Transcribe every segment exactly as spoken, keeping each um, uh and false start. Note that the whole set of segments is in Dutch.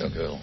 Dank u wel.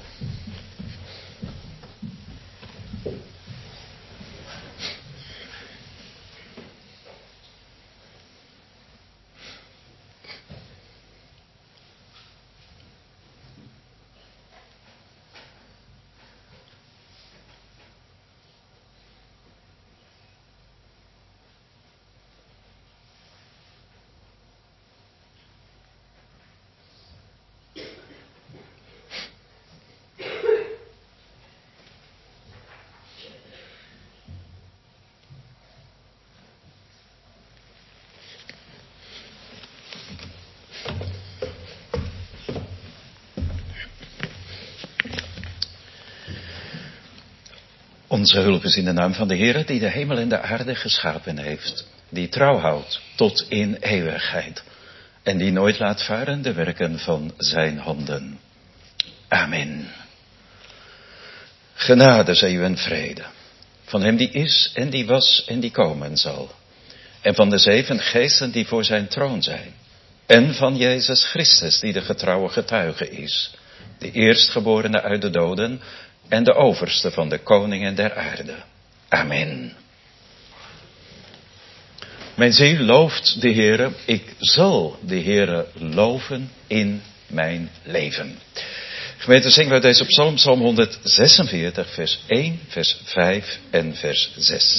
Onze hulp is in de naam van de Heer die de hemel en de aarde geschapen heeft. Die trouw houdt tot in eeuwigheid. En die nooit laat varen de werken van zijn handen. Amen. Genade zij u en vrede. Van hem die is en die was en die komen zal. En van de zeven geesten die voor zijn troon zijn. En van Jezus Christus die de getrouwe getuige is. De eerstgeborene uit de doden. En de overste van de koningen der aarde. Amen. Mijn ziel looft de Heere. Ik zal de Heere loven in mijn leven. Gemeente, zingen we deze psalm, psalm honderdzesenveertig, vers één, vers vijf en vers zes.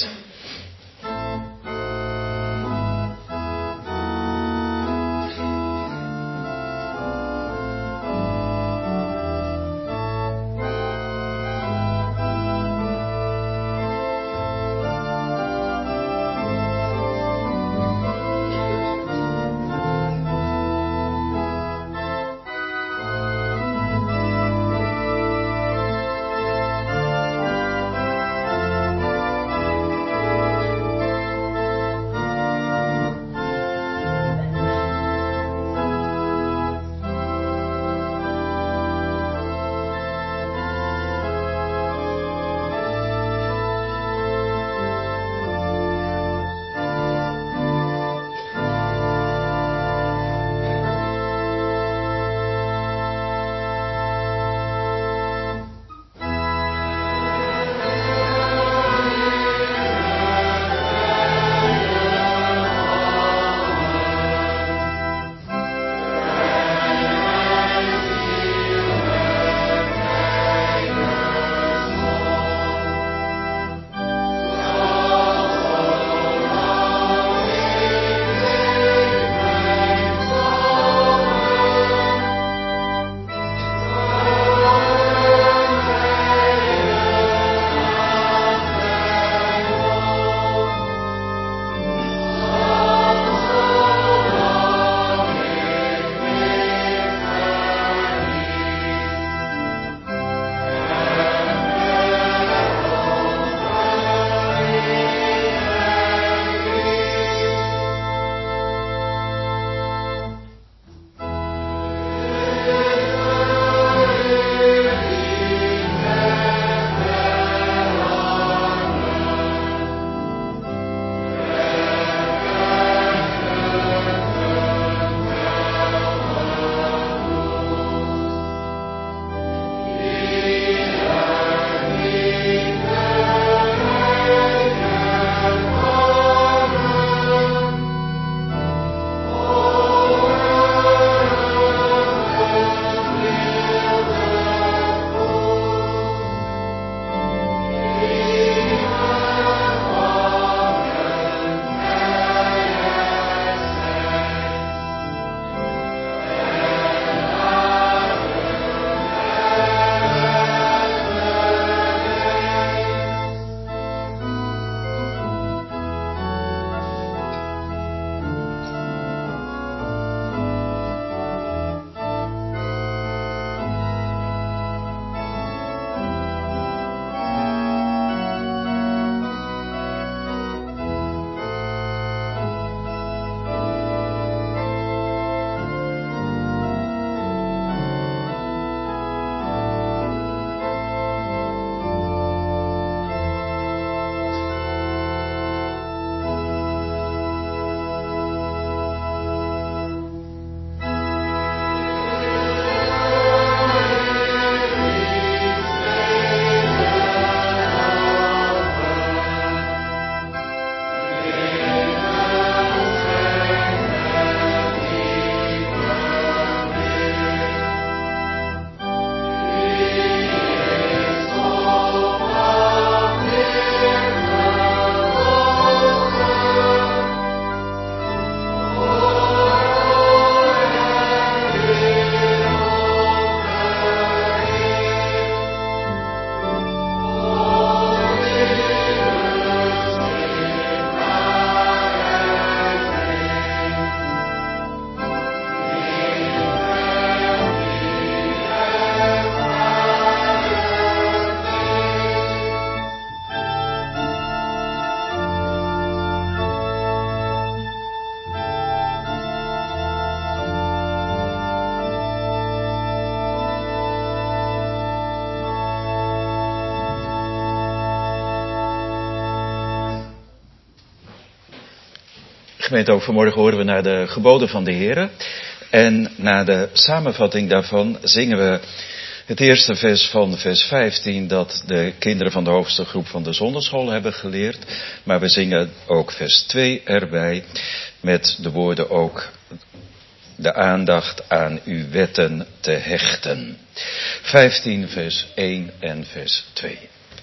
Gemeente, ook vanmorgen horen we naar de geboden van de Heer. En na de samenvatting daarvan zingen we het eerste vers van vers vijftien dat de kinderen van de hoogste groep van de zonderschool hebben geleerd. Maar we zingen ook vers twee erbij met de woorden ook de aandacht aan uw wetten te hechten. vijftien vers één en vers twee.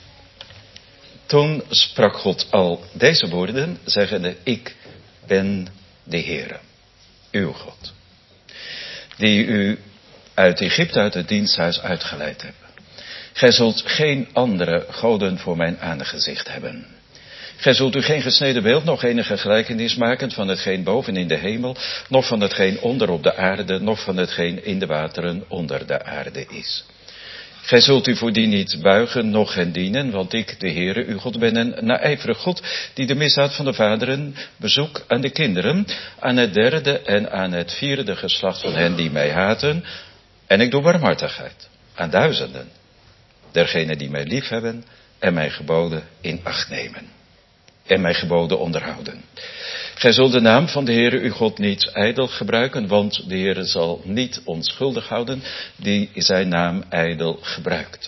Toen sprak God al deze woorden, zeggende, ik ben de Heere, uw God, die u uit Egypte, uit het diensthuis uitgeleid heb. Gij zult geen andere goden voor mijn aangezicht hebben. Gij zult u geen gesneden beeld, nog enige gelijkenis maken van hetgeen boven in de hemel, noch van hetgeen onder op de aarde, noch van hetgeen in de wateren onder de aarde is. Gij zult u voor die niet buigen, noch hen dienen, want ik, de Heere, uw God, ben een naijverig God, die de misdaad van de vaderen bezoek aan de kinderen, aan het derde en aan het vierde geslacht van hen die mij haten, en ik doe barmhartigheid aan duizenden, dergenen die mij liefhebben en mijn geboden in acht nemen. En mijn geboden onderhouden. Gij zult de naam van de Heere uw God niet ijdel gebruiken, want de Heere zal niet onschuldig houden die zijn naam ijdel gebruikt.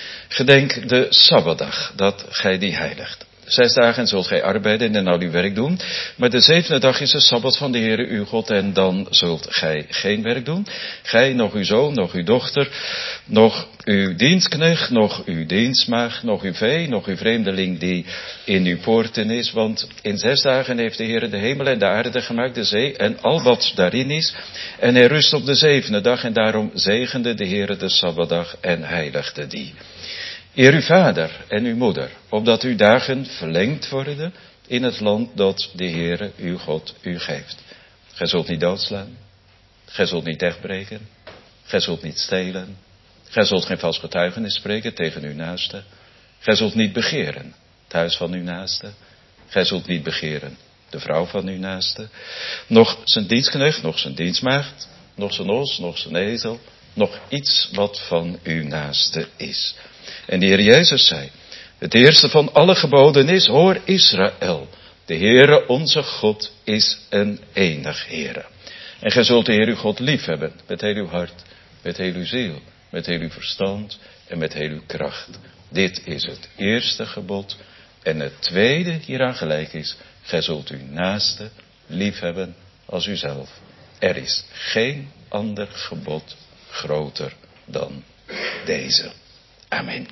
Gedenk de Sabbatdag, dat gij die heiligt. Zes dagen zult gij arbeiden en al uw werk doen, maar de zevende dag is de Sabbat van de Heere uw God en dan zult gij geen werk doen. Gij, nog uw zoon, nog uw dochter, nog uw dienstknecht, nog uw dienstmaagd, nog uw vee, nog uw vreemdeling die in uw poorten is. Want in zes dagen heeft de Heere de hemel en de aarde gemaakt, de zee en al wat daarin is. En hij rust op de zevende dag en daarom zegende de Heere de Sabbatdag en heiligde die. Eer uw vader en uw moeder, opdat uw dagen verlengd worden in het land dat de Heere uw God u geeft. Gij zult niet doodslaan, gij zult niet echtbreken, gij zult niet stelen, gij zult geen vals getuigenis spreken tegen uw naaste, gij zult niet begeren het huis van uw naaste, gij zult niet begeren de vrouw van uw naaste, nog zijn dienstknecht, nog zijn dienstmaagd, nog zijn os, nog zijn ezel, nog iets wat van uw naaste is. En de Heer Jezus zei, het eerste van alle geboden is, hoor Israël, de Heere onze God is een enig Heere. En gij zult de Heer uw God lief hebben, met heel uw hart, met heel uw ziel, met heel uw verstand en met heel uw kracht. Dit is het eerste gebod. En het tweede hieraan gelijk is, gij zult uw naaste lief hebben als uzelf. Er is geen ander gebod groter dan deze. Amen.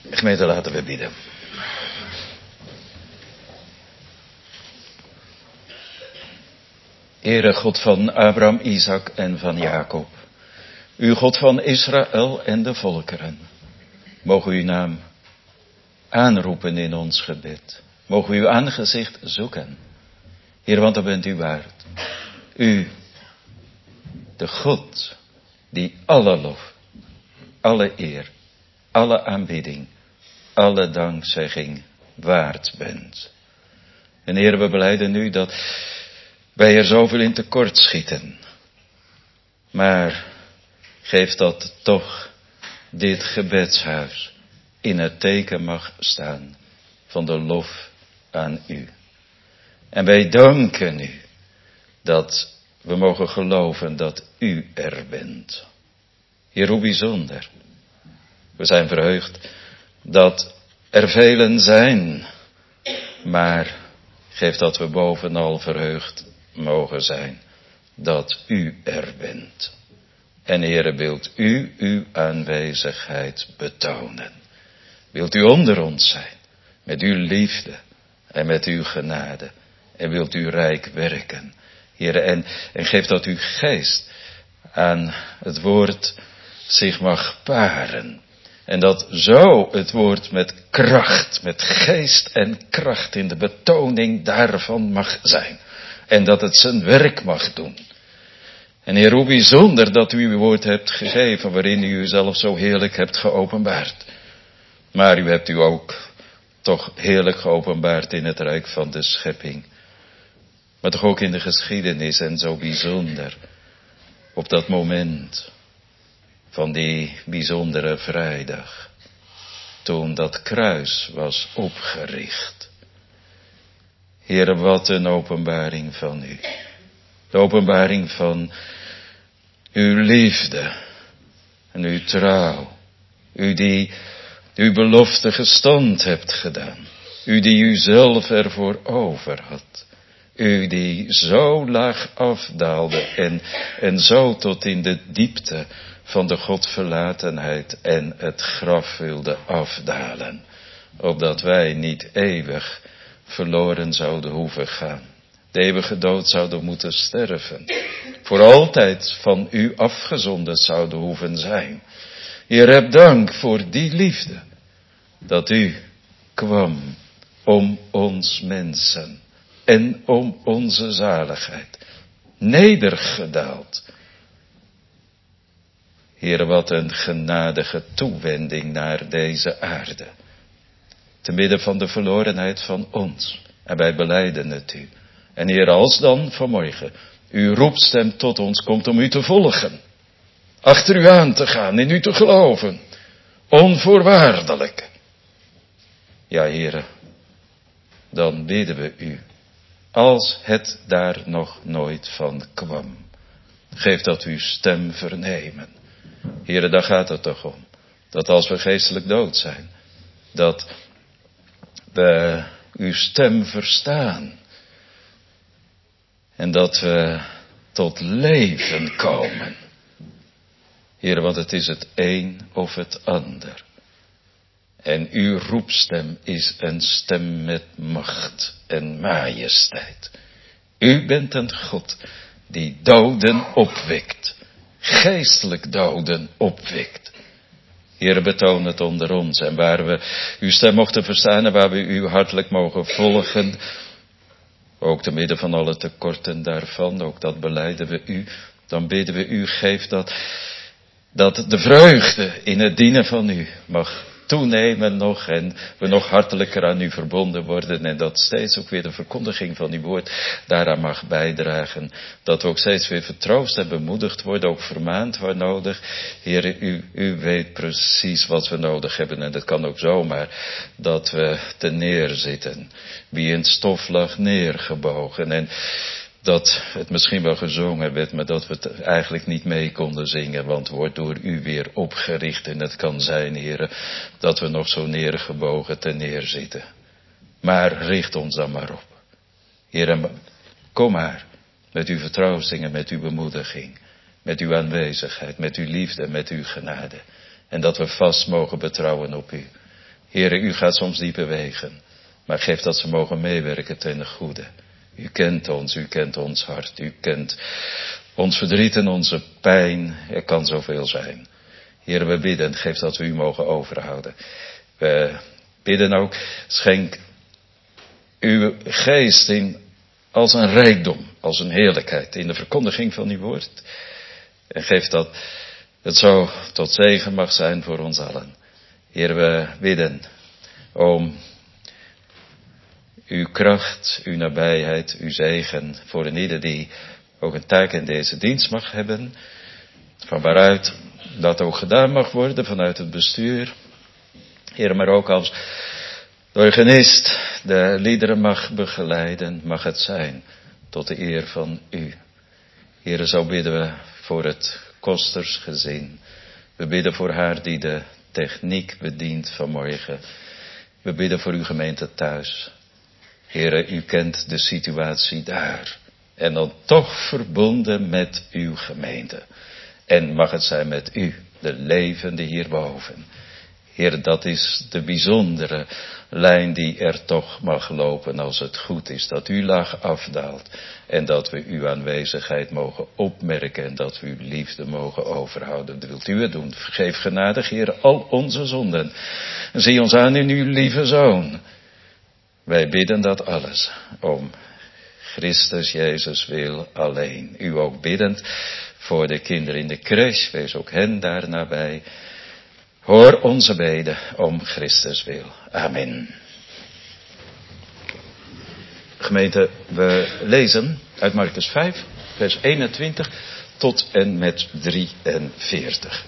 Gemeente, laten we bidden. Heere God van Abraham, Isaac en van Jacob. U God van Israël en de volkeren. Mogen uw naam aanroepen in ons gebed. Mogen we uw aangezicht zoeken. Heer, want dan bent u waard. U, de God die alle lof, alle eer, alle aanbidding, alle dankzegging waard bent. En Heer, we belijden u dat wij er zoveel in tekort schieten. Maar geef dat toch dit gebedshuis in het teken mag staan van de lof aan u. En wij danken u dat we mogen geloven dat u er bent. Heer, hoe bijzonder. We zijn verheugd dat er velen zijn, maar geef dat we bovenal verheugd mogen zijn dat u er bent. En Heere, wilt u uw aanwezigheid betonen. Wilt u onder ons zijn, met uw liefde en met uw genade. En wilt u rijk werken. Heere, en, en geef dat uw geest aan het woord zich mag paren. En dat zo het woord met kracht, met geest en kracht in de betoning daarvan mag zijn. En dat het zijn werk mag doen. En Heer, hoe bijzonder dat u uw woord hebt gegeven, waarin u uzelf zo heerlijk hebt geopenbaard. Maar u hebt u ook toch heerlijk geopenbaard in het rijk van de schepping. Maar toch ook in de geschiedenis en zo bijzonder. Op dat moment van die bijzondere vrijdag. Toen dat kruis was opgericht. Heere, wat een openbaring van u. De openbaring van uw liefde en uw trouw. U die uw belofte gestand hebt gedaan. U die uzelf ervoor over had. U die zo laag afdaalde en, en zo tot in de diepte van de Godverlatenheid en het graf wilde afdalen. Opdat wij niet eeuwig verloren zouden hoeven gaan. De eeuwige dood zouden moeten sterven. Voor altijd van u afgezonderd zouden hoeven zijn. Heer, heb dank voor die liefde. Dat u kwam om ons mensen. En om onze zaligheid. Nedergedaald. Heer, wat een genadige toewending naar deze aarde. Te midden van de verlorenheid van ons. En wij belijden het u. En Heer, als dan vanmorgen uw roepstem tot ons komt om u te volgen. Achter u aan te gaan, in u te geloven. Onvoorwaardelijk. Ja, Heer, dan bidden we u. Als het daar nog nooit van kwam. Geef dat uw stem vernemen. Heer, daar gaat het toch om. Dat als we geestelijk dood zijn. Dat we uw stem verstaan. En dat we tot leven komen. Heer, want het is het een of het ander. En uw roepstem is een stem met macht en majesteit. U bent een God die doden opwekt. Geestelijk doden opwekt. Heer, betoon het onder ons. En waar we uw stem mochten verstaan en waar we u hartelijk mogen volgen. Ook te midden van alle tekorten daarvan. Ook dat belijden we u. Dan bidden we u, geef dat, dat de vreugde in het dienen van u mag toenemen nog en we nog hartelijker aan u verbonden worden en dat steeds ook weer de verkondiging van uw woord daaraan mag bijdragen. Dat we ook steeds weer vertroost en bemoedigd worden, ook vermaand waar nodig. Heer, u, u weet precies wat we nodig hebben en het kan ook zomaar dat we te neerzitten. Wie in het stof lag neergebogen en dat het misschien wel gezongen werd, maar dat we het eigenlijk niet mee konden zingen, want wordt door u weer opgericht. En het kan zijn, heren, dat we nog zo neergebogen ten neerzitten. Maar richt ons dan maar op. Heren, kom maar met uw vertroosting en met uw bemoediging, met uw aanwezigheid, met uw liefde en met uw genade. En dat we vast mogen betrouwen op u. Heere, u gaat soms diepe wegen, maar geef dat ze mogen meewerken ten goede. U kent ons, u kent ons hart, u kent ons verdriet en onze pijn. Er kan zoveel zijn. Heere, we bidden, geef dat we u mogen overhouden. We bidden ook, schenk uw geest in als een rijkdom, als een heerlijkheid in de verkondiging van uw woord. En geef dat het zo tot zegen mag zijn voor ons allen. Heer, we bidden om uw kracht, uw nabijheid, uw zegen voor een ieder die ook een taak in deze dienst mag hebben. Van waaruit dat ook gedaan mag worden vanuit het bestuur. Heer, maar ook als de organist de liederen mag begeleiden, mag het zijn tot de eer van u. Heer, zo bidden we voor het kostersgezin. We bidden voor haar die de techniek bedient vanmorgen. We bidden voor uw gemeente thuis. Heere, u kent de situatie daar. En dan toch verbonden met uw gemeente. En mag het zijn met u, de levende hierboven. Heer, dat is de bijzondere lijn die er toch mag lopen als het goed is. Dat uw laag afdaalt en dat we uw aanwezigheid mogen opmerken en dat we uw liefde mogen overhouden. Dat wilt u het doen. Vergeef genadig, Heer, al onze zonden. En zie ons aan in uw lieve Zoon. Wij bidden dat alles om Christus Jezus wil alleen. U ook biddend voor de kinderen in de crash. Wees ook hen daar nabij. Hoor onze beden om Christus wil. Amen. Gemeente, we lezen uit Marcus vijf, vers eenentwintig tot en met drieënveertig.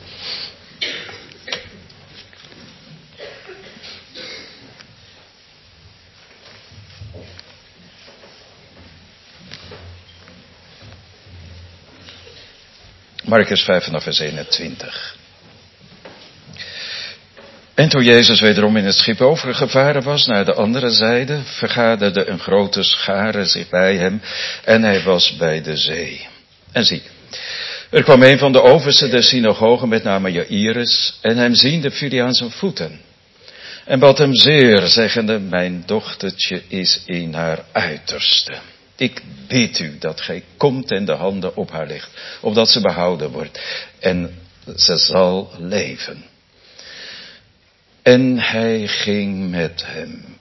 Marcus vijf vanaf vers eenentwintig. En toen Jezus wederom in het schip overgevaren was naar de andere zijde, vergaderde een grote schare zich bij hem en hij was bij de zee. En zie, er kwam een van de oversten der synagoge met name Jairus en hem ziende viel hij aan zijn voeten. En bad hem zeer, zeggende, mijn dochtertje is in haar uiterste. Ik bid u dat gij komt en de handen op haar legt, opdat ze behouden wordt en ze zal leven. En hij ging met hem.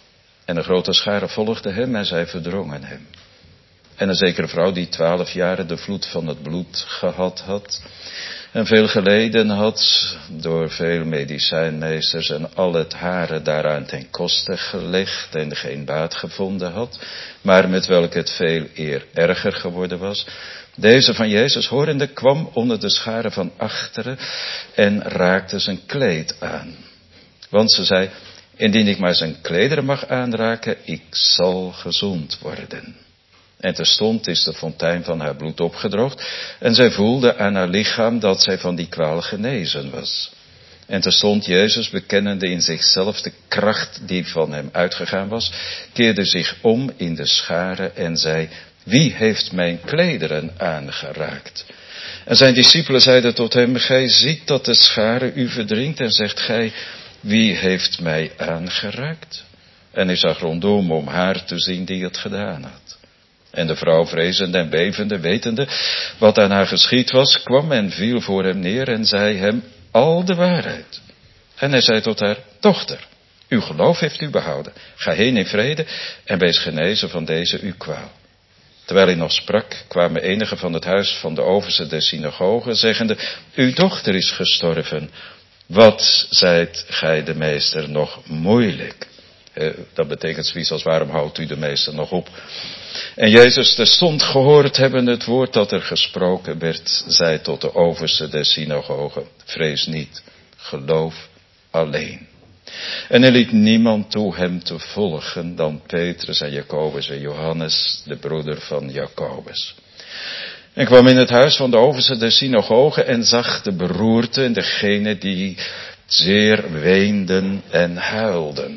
En een grote schare volgde hem en zij verdrongen hem. En een zekere vrouw die twaalf jaren de vloed van het bloed gehad had. En veel geleden had door veel medicijnmeesters en al het hare daaraan ten koste gelegd en geen baat gevonden had. Maar met welke het veel eer erger geworden was. Deze van Jezus horende kwam onder de schare van achteren en raakte zijn kleed aan. Want ze zei, indien ik maar zijn klederen mag aanraken, ik zal gezond worden. En terstond is de fontein van haar bloed opgedroogd en zij voelde aan haar lichaam dat zij van die kwaal genezen was. En terstond Jezus, bekennende in zichzelf de kracht die van hem uitgegaan was, keerde zich om in de schare en zei, wie heeft mijn klederen aangeraakt? En zijn discipelen zeiden tot hem, gij ziet dat de schare u verdringt en zegt gij, wie heeft mij aangeraakt? En hij zag rondom om haar te zien die het gedaan had. En de vrouw, vrezende en bevende, wetende wat aan haar geschied was, kwam en viel voor hem neer en zei hem al de waarheid. En hij zei tot haar, dochter, uw geloof heeft u behouden. Ga heen in vrede en wees genezen van deze uw kwaal. Terwijl hij nog sprak, kwamen enigen van het huis van de overste der synagoge, zeggende, uw dochter is gestorven. Wat zijt gij de meester nog moeilijk? Eh, dat betekent zoiets als waarom houdt u de meester nog op? En Jezus terstond gehoord hebben het woord dat er gesproken werd, zei tot de overste der synagoge, vrees niet, geloof alleen. En hij liet niemand toe hem te volgen dan Petrus en Jacobus en Johannes, de broeder van Jacobus. En kwam in het huis van de overste der synagoge en zag de beroerte en degene die zeer weenden en huilden.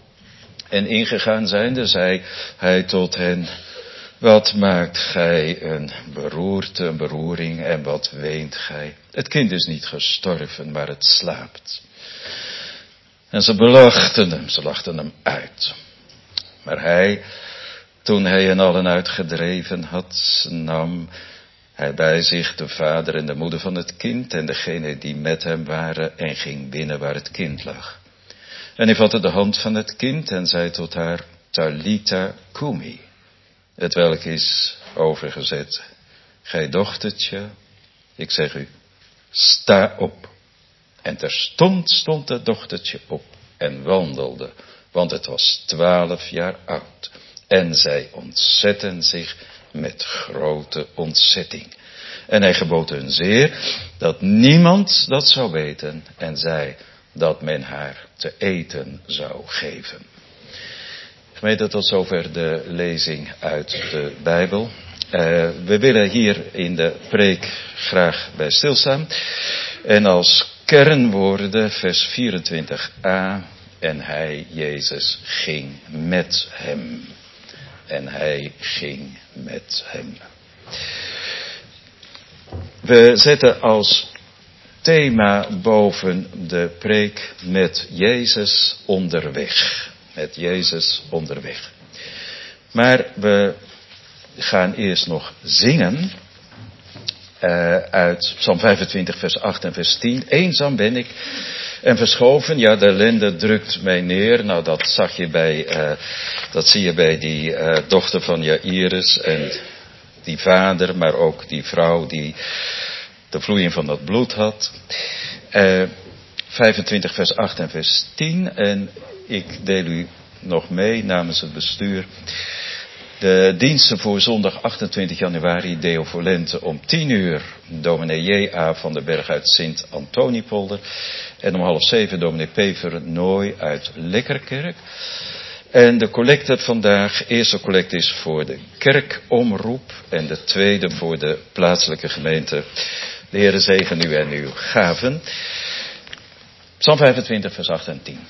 En ingegaan zijnde, zei hij tot hen, wat maakt gij een beroerte, een beroering en wat weent gij? Het kind is niet gestorven, maar het slaapt. En ze belachten hem, ze lachten hem uit. Maar hij, toen hij hen allen uitgedreven had, nam hij bij zich de vader en de moeder van het kind en degene die met hem waren en ging binnen waar het kind lag. En hij vatte de hand van het kind en zei tot haar, Talita Kumi, het welk is overgezet, gij dochtertje, ik zeg u, sta op. En terstond stond het dochtertje op en wandelde, want het was twaalf jaar oud. En zij ontzetten zich met grote ontzetting. En hij gebood hun zeer dat niemand dat zou weten en zei dat men haar te eten zou geven. Gemeente, tot zover de lezing uit de Bijbel. Uh, we willen hier in de preek graag bij stilstaan. En als kernwoorden vers vierentwintig a. En hij, Jezus, ging met hem. En hij ging met hem. We zetten als thema boven de preek met Jezus onderweg. Met Jezus onderweg. Maar we gaan eerst nog zingen. Uh, uit Psalm vijfentwintig vers acht en vers tien. Eenzaam ben ik en verschoven. Ja, de ellende drukt mij neer. Nou, dat zag je bij, uh, dat zie je bij die uh, dochter van Jairus en die vader, maar ook die vrouw die de vloeiing van dat bloed had. Uh, vijfentwintig vers acht en vers tien. En ik deel u nog mee namens het bestuur. De diensten voor zondag achtentwintig januari, Deo Volente om tien uur, dominee J A van den Berg uit Sint-Antoniepolder. En om half zeven dominee Pever Nooi uit Lekkerkerk. En de collecte vandaag, eerste collecte is voor de kerkomroep en de tweede voor de plaatselijke gemeente. De Heere zegen u en uw gaven. Psalm vijfentwintig vers acht en tien.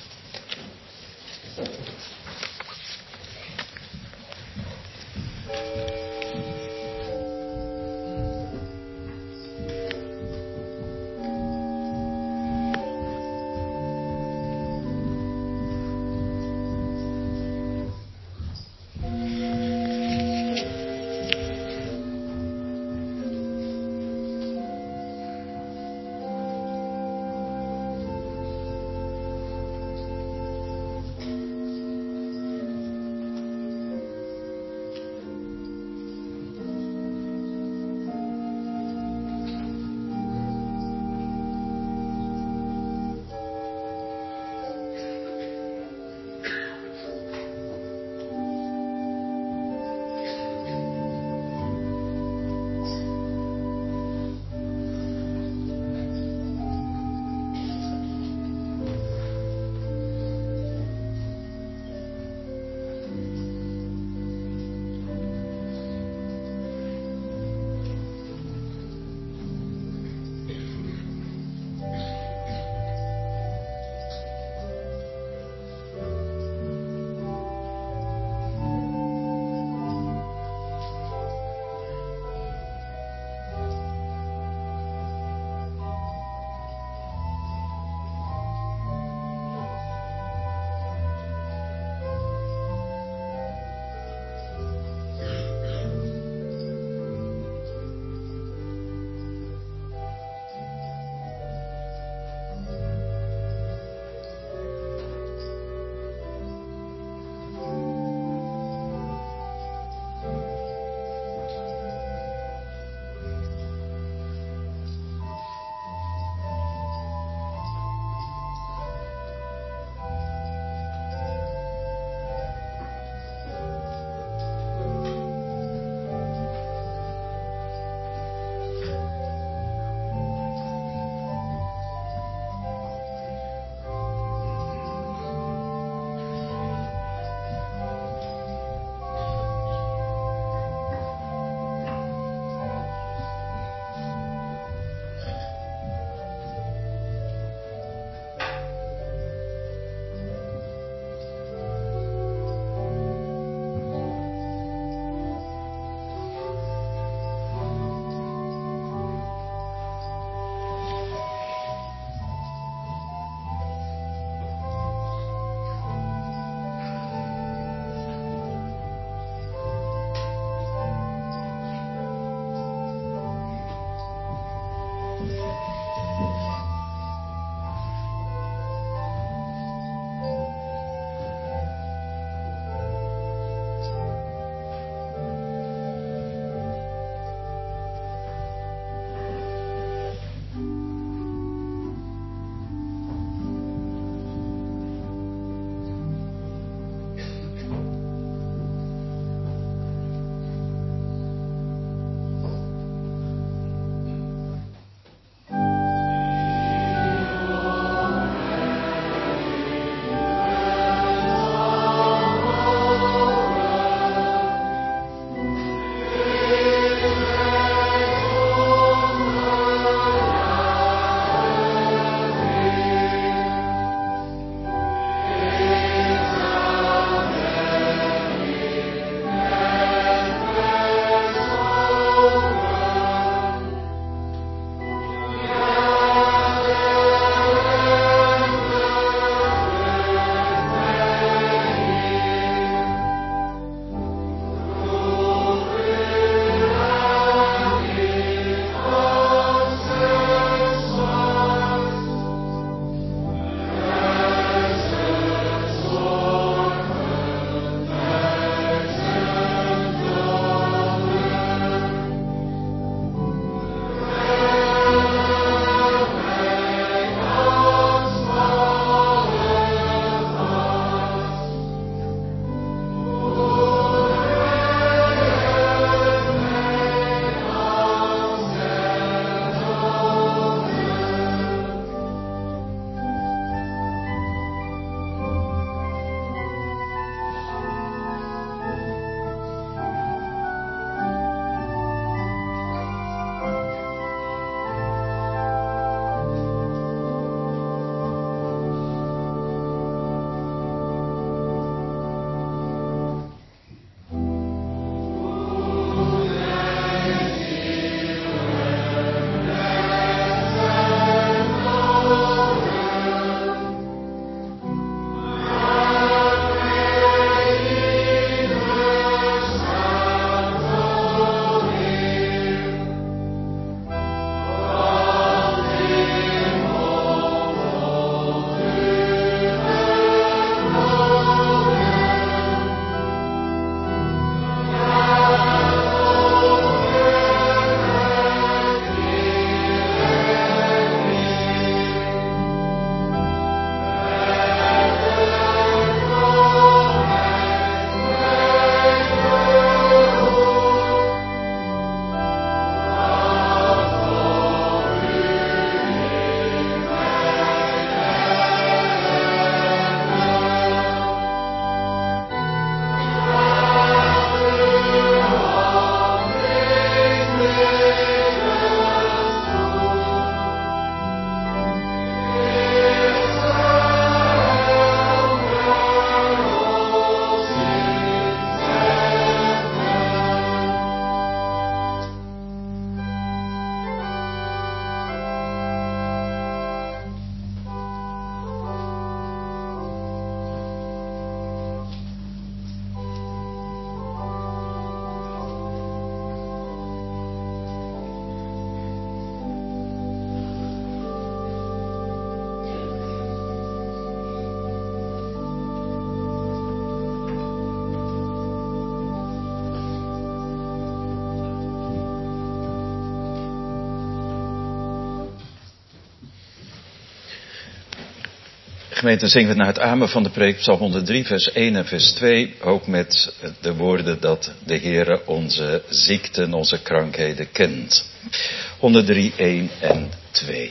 Gemeente, zingen we naar het amen van de preek, Psalm honderddrie, vers één en vers twee. Ook met de woorden dat de Heere onze ziekten, onze krankheden kent. honderddrie, één en twee.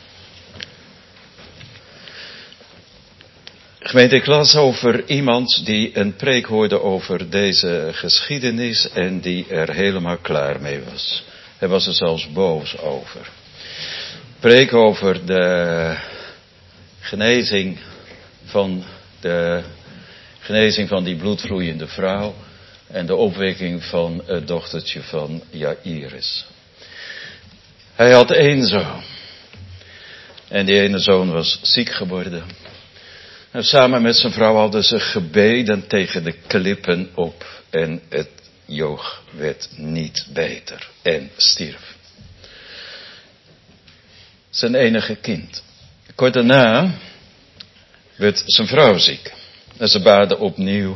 Gemeente, ik las over iemand die een preek hoorde over deze geschiedenis en die er helemaal klaar mee was. Hij was er zelfs boos over. Preek over de genezing van de genezing van die bloedvloeiende vrouw en de opwekking van het dochtertje van Jairus. Hij had één zoon. En die ene zoon was ziek geworden. En samen met zijn vrouw hadden ze gebeden tegen de klippen op. En het joch werd niet beter. En stierf. Zijn enige kind. Kort daarna werd zijn vrouw ziek. En ze baden opnieuw.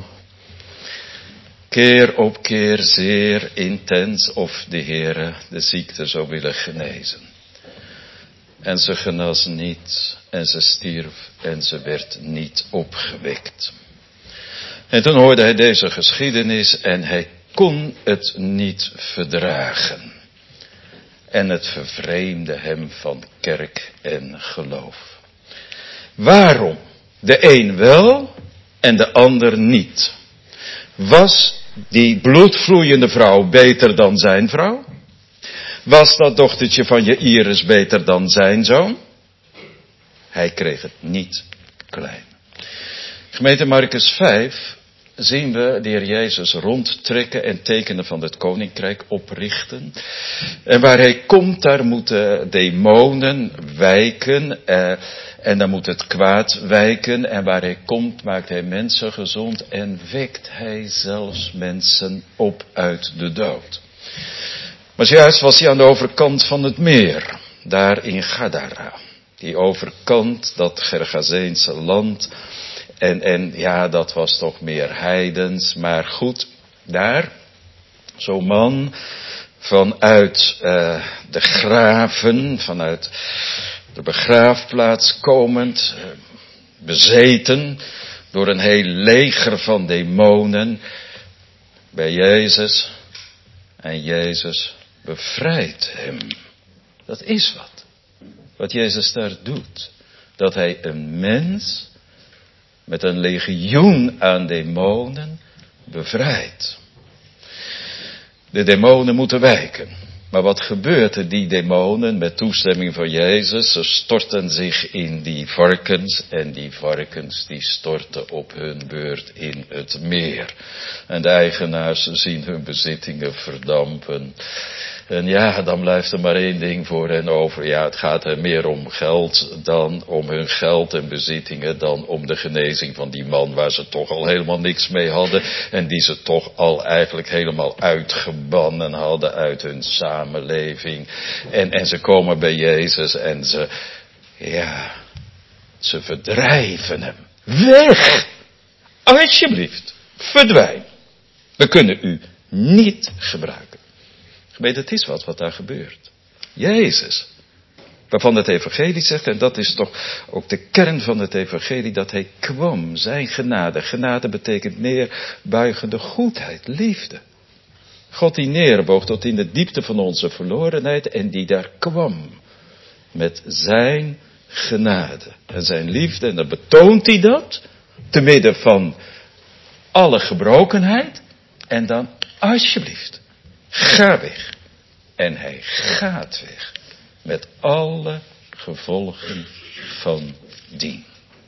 Keer op keer zeer intens of de Heere de ziekte zou willen genezen. En ze genas niet. En ze stierf. En ze werd niet opgewekt. En toen hoorde hij deze geschiedenis. En hij kon het niet verdragen. En het vervreemde hem van kerk en geloof. Waarom? De een wel en de ander niet. Was die bloedvloeiende vrouw beter dan zijn vrouw? Was dat dochtertje van Jairus beter dan zijn zoon? Hij kreeg het niet klein. Gemeente Markus vijf zien we de Heer Jezus rondtrekken en tekenen van het koninkrijk oprichten. En waar hij komt, daar moeten demonen wijken. Eh, en dan moet het kwaad wijken. En waar hij komt, maakt hij mensen gezond. En wekt hij zelfs mensen op uit de dood. Maar juist was hij aan de overkant van het meer. Daar in Gadara. Die overkant, dat Gergaseense land. En, en ja, dat was toch meer heidens. Maar goed, daar, zo'n man vanuit uh, de graven, vanuit de begraafplaats komend, uh, bezeten door een heel leger van demonen bij Jezus. En Jezus bevrijdt hem. Dat is wat. Wat Jezus daar doet. Dat hij een mens met een legioen aan demonen bevrijdt. De demonen moeten wijken. Maar wat gebeurt er? Die demonen met toestemming van Jezus, ze storten zich in die varkens. En die varkens die storten op hun beurt in het meer. En de eigenaars zien hun bezittingen verdampen. En ja, dan blijft er maar één ding voor hen over. Ja, het gaat er meer om geld dan om hun geld en bezittingen dan om de genezing van die man waar ze toch al helemaal niks mee hadden. En die ze toch al eigenlijk helemaal uitgebannen hadden uit hun samenleving. En, en ze komen bij Jezus en ze, ja, ze verdrijven hem. Weg! Alsjeblieft, verdwijn. We kunnen u niet gebruiken. Gemeente, het is wat wat daar gebeurt. Jezus, waarvan het evangelie zegt, en dat is toch ook de kern van het evangelie, dat hij kwam, zijn genade. Genade betekent neerbuigende goedheid, liefde. God die neerboog tot in de diepte van onze verlorenheid en die daar kwam met zijn genade en zijn liefde. En dan betoont hij dat, te midden van alle gebrokenheid. En dan, alsjeblieft, ga weg. En hij gaat weg. Met alle gevolgen van dien.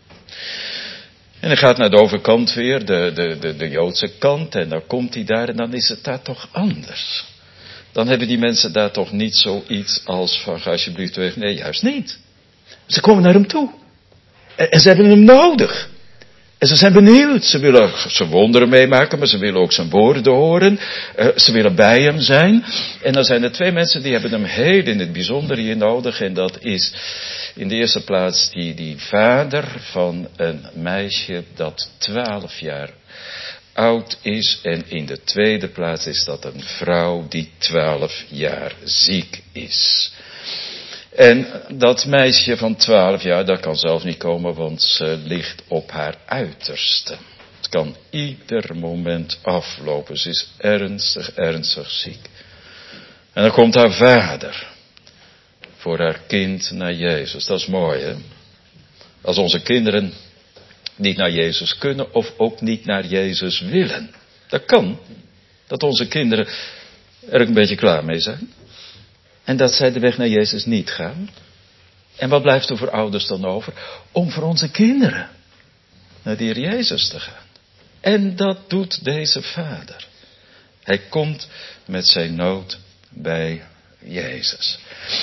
En hij gaat naar de overkant weer, de, de, de, de Joodse kant. En dan komt hij daar en dan is het daar toch anders. Dan hebben die mensen daar toch niet zoiets als van ga alsjeblieft weg. Nee, juist niet. Ze komen naar hem toe. En, en ze hebben hem nodig. En ze zijn benieuwd. Ze willen zijn wonderen meemaken, maar ze willen ook zijn woorden horen. Uh, ze willen bij hem zijn. En dan zijn er twee mensen die hebben hem heel in het bijzonder hier nodig. En dat is in de eerste plaats die, die vader van een meisje dat twaalf jaar oud is. En in de tweede plaats is dat een vrouw die twaalf jaar ziek is. En dat meisje van twaalf jaar, dat kan zelf niet komen, want ze ligt op haar uiterste. Het kan ieder moment aflopen. Ze is ernstig, ernstig ziek. En dan komt haar vader voor haar kind naar Jezus. Dat is mooi, hè? Als onze kinderen niet naar Jezus kunnen of ook niet naar Jezus willen. Dat kan. Dat onze kinderen er ook een beetje klaar mee zijn. En dat zij de weg naar Jezus niet gaan. En wat blijft er voor ouders dan over? Om voor onze kinderen naar de Heer Jezus te gaan. En dat doet deze vader. Hij komt met zijn nood bij Jezus.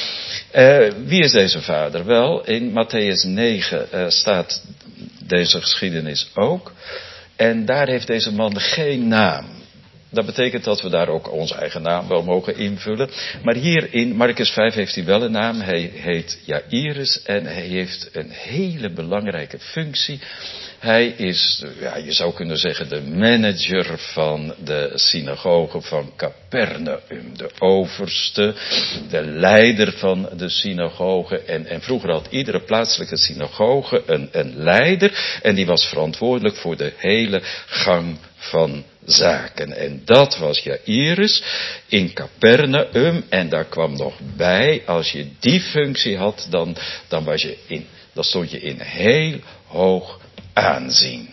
Uh, wie is deze vader? Wel, in Mattheüs negen uh, staat deze geschiedenis ook. En daar heeft deze man geen naam. Dat betekent dat we daar ook onze eigen naam wel mogen invullen. Maar hier in Markus vijf heeft hij wel een naam. Hij heet Jairus en hij heeft een hele belangrijke functie. Hij is, ja, je zou kunnen zeggen, de manager van de synagoge van Capernaum. De overste, de leider van de synagoge. En, en vroeger had iedere plaatselijke synagoge een, een leider. En die was verantwoordelijk voor de hele gang van zaken. En dat was Jairus in Capernaum. En daar kwam nog bij, als je die functie had, dan, dan, was je in, dan stond je in heel hoog aanzien.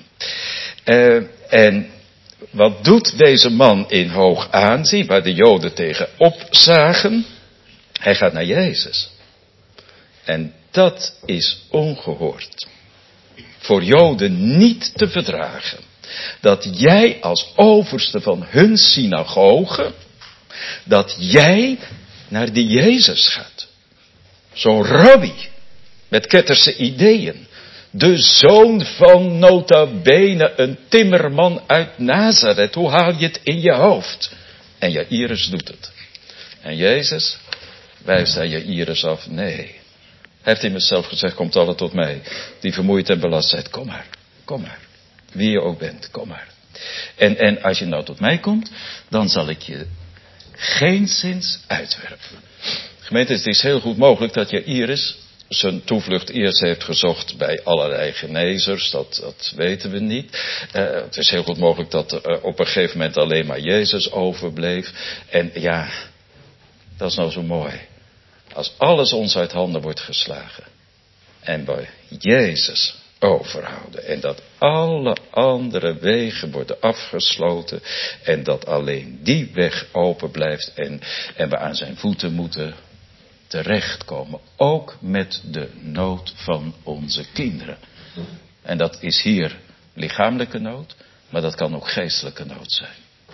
Uh, en wat doet deze man in hoog aanzien, waar de Joden tegen opzagen? Hij gaat naar Jezus. En dat is ongehoord. Voor Joden niet te verdragen. Dat jij als overste van hun synagoge, dat jij naar die Jezus gaat. Zo'n rabbi, met ketterse ideeën. De zoon van nota bene een timmerman uit Nazareth. Hoe haal je het in je hoofd? En Jairus doet het. En Jezus wijst hij Jairus af. Nee. Hij heeft immers zelf gezegd, komt alle tot mij. Die vermoeid en belast zijn. Kom maar, kom maar. Wie je ook bent, kom maar. En, en als je nou tot mij komt, dan zal ik je geenszins uitwerpen. Gemeente, het is heel goed mogelijk dat Jairus zijn toevlucht eerst heeft gezocht bij allerlei genezers, dat, dat weten we niet. Uh, het is heel goed mogelijk dat uh, op een gegeven moment alleen maar Jezus overbleef. En ja, dat is nou zo mooi. Als alles ons uit handen wordt geslagen en bij Jezus overhouden en dat alle andere wegen worden afgesloten en dat alleen die weg open blijft en, en we aan zijn voeten moeten terechtkomen, ook met de nood van onze kinderen. En dat is hier lichamelijke nood, maar dat kan ook geestelijke nood zijn.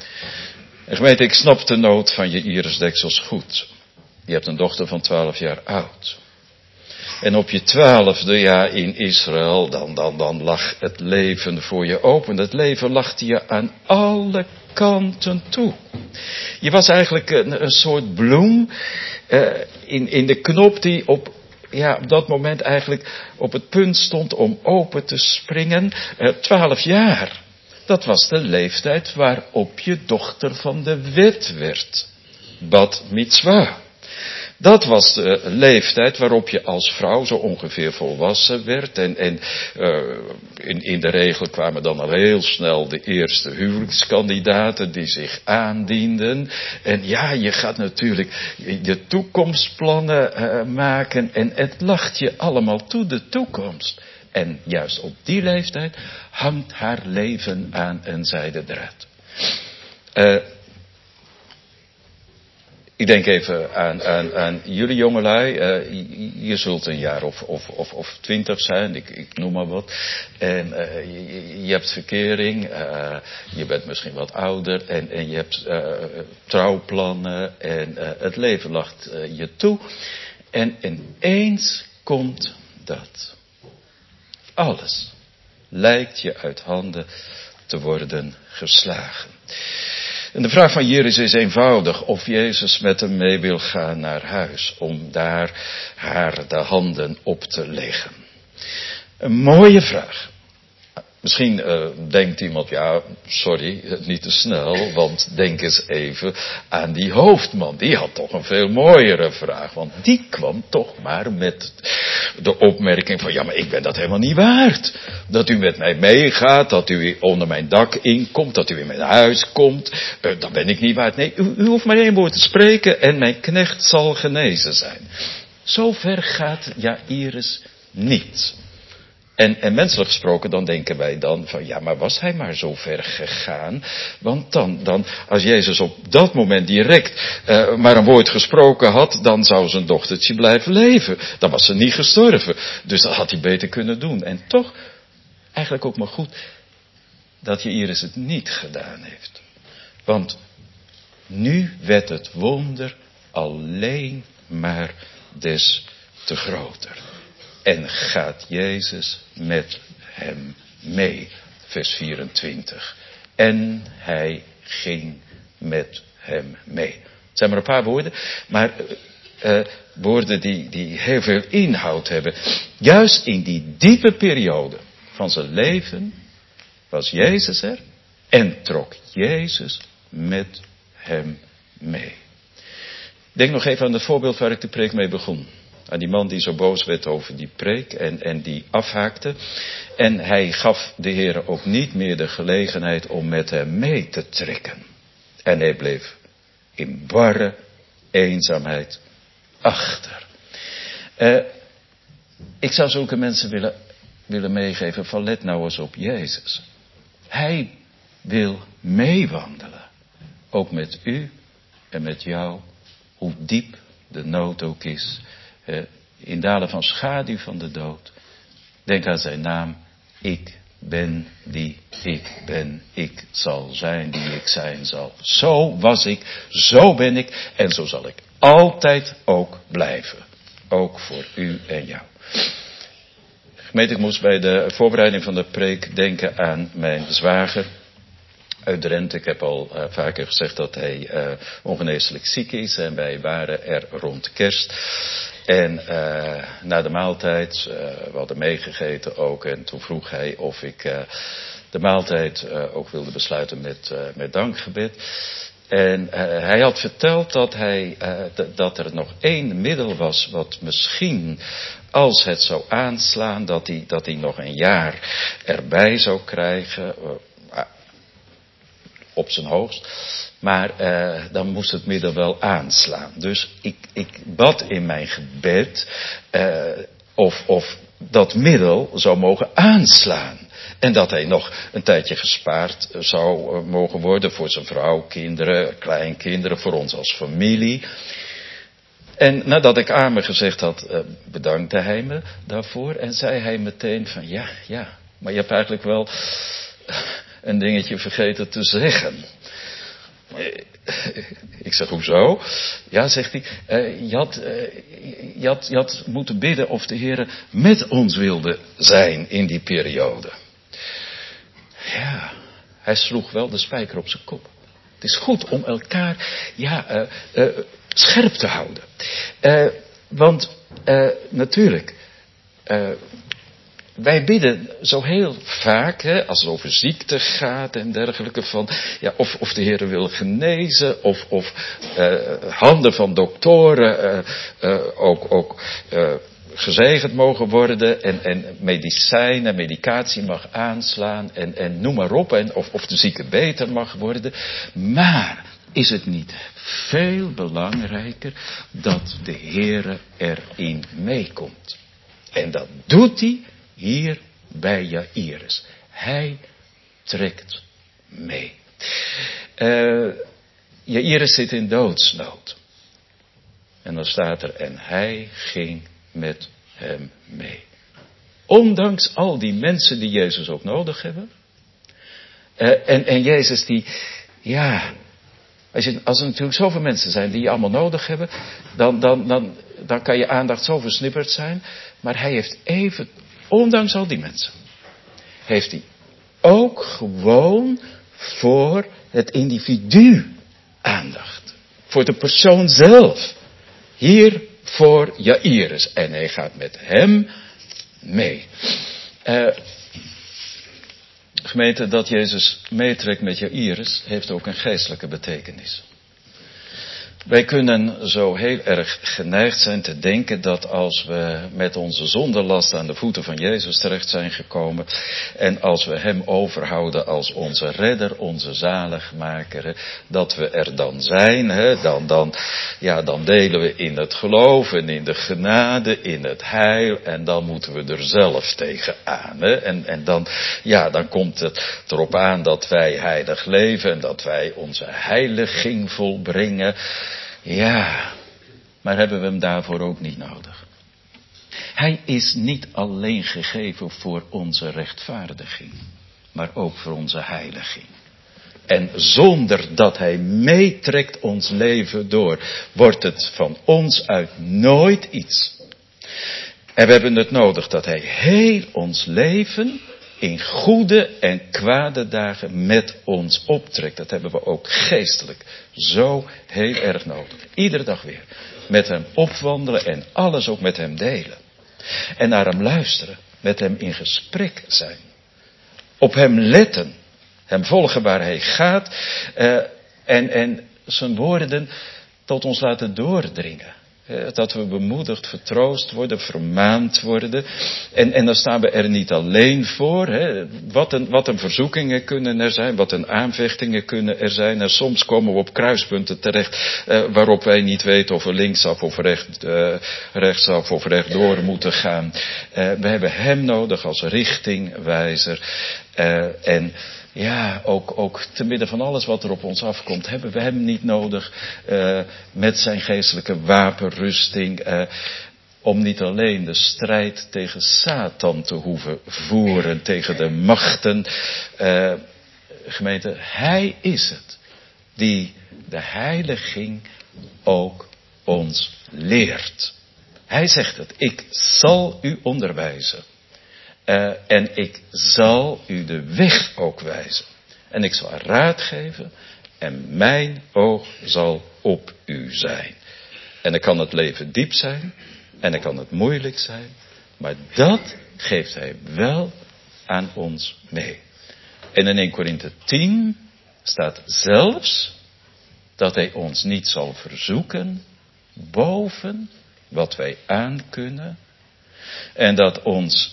En gemeente, ik snap de nood van Jairus Deksels goed. Je hebt een dochter van twaalf jaar oud. En op je twaalfde jaar in Israël, dan, dan, dan lag het leven voor je open. Het leven lachte je aan alle kanten toe. Je was eigenlijk een, een soort bloem uh, in, in de knop die op, ja, op dat moment eigenlijk op het punt stond om open te springen. Twaalf uh, jaar. Dat was de leeftijd waarop je dochter van de wet werd. Bat mitzvah. Dat was de leeftijd waarop je als vrouw zo ongeveer volwassen werd. En, en uh, in, in de regel kwamen dan al heel snel de eerste huwelijkskandidaten die zich aandienden. En ja, je gaat natuurlijk je toekomstplannen uh, maken. En het lacht je allemaal toe, de toekomst. En juist op die leeftijd hangt haar leven aan een zijden draad. Uh, Ik denk even aan, aan, aan jullie jongelui. Uh, je, je zult een jaar of, of, of, of twintig zijn, ik, ik noem maar wat. En uh, je, je hebt verkering, uh, je bent misschien wat ouder en, en je hebt uh, trouwplannen en uh, het leven lacht uh, je toe. En ineens komt dat. Alles lijkt je uit handen te worden geslagen. En de vraag van Jairus is eenvoudig, of Jezus met hem mee wil gaan naar huis, om daar haar de handen op te leggen. Een mooie vraag. Misschien uh, denkt iemand, ja, sorry, niet te snel, want denk eens even aan die hoofdman. Die had toch een veel mooiere vraag, want die kwam toch maar met de opmerking van, ja, maar ik ben dat helemaal niet waard. Dat u met mij meegaat, dat u onder mijn dak inkomt, dat u in mijn huis komt, uh, dat ben ik niet waard. Nee, u, u hoeft maar één woord te spreken en mijn knecht zal genezen zijn. Zo ver gaat Jairus niet. En, en menselijk gesproken, dan denken wij dan van, ja, maar was hij maar zo ver gegaan? Want dan, dan als Jezus op dat moment direct uh, maar een woord gesproken had, dan zou zijn dochtertje blijven leven. Dan was ze niet gestorven. Dus dat had hij beter kunnen doen. En toch, eigenlijk ook maar goed, dat Jairus het niet gedaan heeft. Want nu werd het wonder alleen maar des te groter. En gaat Jezus met hem mee. Vers vierentwintig. En hij ging met hem mee. Het zijn maar een paar woorden, maar uh, woorden die, die heel veel inhoud hebben. Juist in die diepe periode van zijn leven was Jezus er en trok Jezus met hem mee. Denk nog even aan het voorbeeld waar ik de preek mee begon. Aan die man die zo boos werd over die preek en, en die afhaakte. En hij gaf de Heer ook niet meer de gelegenheid om met hem mee te trekken. En hij bleef in barre eenzaamheid achter. Uh, ik zou zulke mensen willen, willen meegeven van let nou eens op Jezus. Hij wil meewandelen. Ook met u en met jou. Hoe diep de nood ook is. Uh, in dalen van schaduw van de dood. Denk aan zijn naam. Ik ben die ik ben. Ik zal zijn die ik zijn zal. Zo was ik. Zo ben ik. En zo zal ik altijd ook blijven. Ook voor u en jou. Gemeente, ik moest bij de voorbereiding van de preek denken aan mijn zwager uit Drenthe. Ik heb al uh, vaker gezegd dat hij uh, ongeneeslijk ziek is. En wij waren er rond kerst. En uh, na de maaltijd, uh, we hadden meegegeten ook. En toen vroeg hij of ik uh, de maaltijd uh, ook wilde besluiten met, uh, met dankgebed. En uh, hij had verteld dat, hij, uh, d- dat er nog één middel was wat misschien, als het zou aanslaan, dat hij, dat hij nog een jaar erbij zou krijgen. Uh, op zijn hoogst. Maar uh, dan moest het middel wel aanslaan. Dus ik, ik bad in mijn gebed uh, of, of dat middel zou mogen aanslaan. En dat hij nog een tijdje gespaard zou mogen worden voor zijn vrouw, kinderen, kleinkinderen, voor ons als familie. En nadat ik amen gezegd had, uh, bedankte hij me daarvoor. En zei hij meteen van ja, ja, maar je hebt eigenlijk wel een dingetje vergeten te zeggen. Ik zeg, hoezo? Ja, zegt hij, uh, je, had, uh, je, had, je had moeten bidden of de Heer met ons wilde zijn in die periode. Ja, hij sloeg wel de spijker op zijn kop. Het is goed om elkaar ja, uh, uh, scherp te houden. Uh, want uh, natuurlijk, uh, wij bidden zo heel vaak, hè, als het over ziekte gaat en dergelijke, van, ja, of, of de Heer wil genezen, of, of uh, handen van doktoren uh, uh, ook, ook uh, gezegend mogen worden, en, en medicijnen, medicatie mag aanslaan, en, en noem maar op, en of, of de zieke beter mag worden. Maar is het niet veel belangrijker dat de Heer erin meekomt? En dat doet hij hier bij Jairus. Hij trekt mee. Uh, Jairus zit in doodsnood. En dan staat er, en hij ging met hem mee. Ondanks al die mensen die Jezus ook nodig hebben. Uh, en, en Jezus die, ja, als, je, als er natuurlijk zoveel mensen zijn die je allemaal nodig hebben, dan, dan, dan, dan kan je aandacht zo versnipperd zijn. Maar hij heeft even, ondanks al die mensen, heeft hij ook gewoon voor het individu aandacht. Voor de persoon zelf. Hier voor Jairus. En hij gaat met hem mee. Uh, Gemeente, dat Jezus meetrekt met Jaïrus heeft ook een geestelijke betekenis. Wij kunnen zo heel erg geneigd zijn te denken dat als we met onze zondenlast aan de voeten van Jezus terecht zijn gekomen en als we hem overhouden als onze redder, onze zaligmaker, dat we er dan zijn, hè, dan, dan, ja, dan delen we in het geloof en in de genade, in het heil en dan moeten we er zelf tegenaan. Hè. En, en dan, ja, dan komt het erop aan dat wij heilig leven en dat wij onze heiliging volbrengen. Ja, maar hebben we hem daarvoor ook niet nodig? Hij is niet alleen gegeven voor onze rechtvaardiging, maar ook voor onze heiliging. En zonder dat hij meetrekt ons leven door, wordt het van ons uit nooit iets. En we hebben het nodig dat hij heel ons leven in goede en kwade dagen met ons optrekt. Dat hebben we ook geestelijk zo heel erg nodig. Iedere dag weer. Met hem opwandelen en alles ook met hem delen. En naar hem luisteren. Met hem in gesprek zijn. Op hem letten. Hem volgen waar hij gaat. Uh, en, en zijn woorden tot ons laten doordringen. Dat we bemoedigd, vertroost worden, vermaand worden. En, en dan staan we er niet alleen voor. Hè. Wat, een, wat een verzoekingen kunnen er zijn, wat een aanvechtingen kunnen er zijn. En soms komen we op kruispunten terecht eh, waarop wij niet weten of we linksaf of recht, eh, rechtsaf of rechtdoor moeten gaan. Eh, we hebben hem nodig als richtingwijzer. Eh, en... Ja, ook, ook te midden van alles wat er op ons afkomt, hebben we hem niet nodig uh, met zijn geestelijke wapenrusting, uh, om niet alleen de strijd tegen Satan te hoeven voeren, tegen de machten. Uh, gemeente, hij is het die de heiliging ook ons leert. Hij zegt het, ik zal u onderwijzen. Uh, en ik zal u de weg ook wijzen. En ik zal raad geven. En mijn oog zal op u zijn. En dan kan het leven diep zijn. En dan kan het moeilijk zijn. Maar dat geeft hij wel aan ons mee. En in Eerste Korinthe tien staat zelfs dat hij ons niet zal verzoeken boven wat wij aankunnen. En dat ons...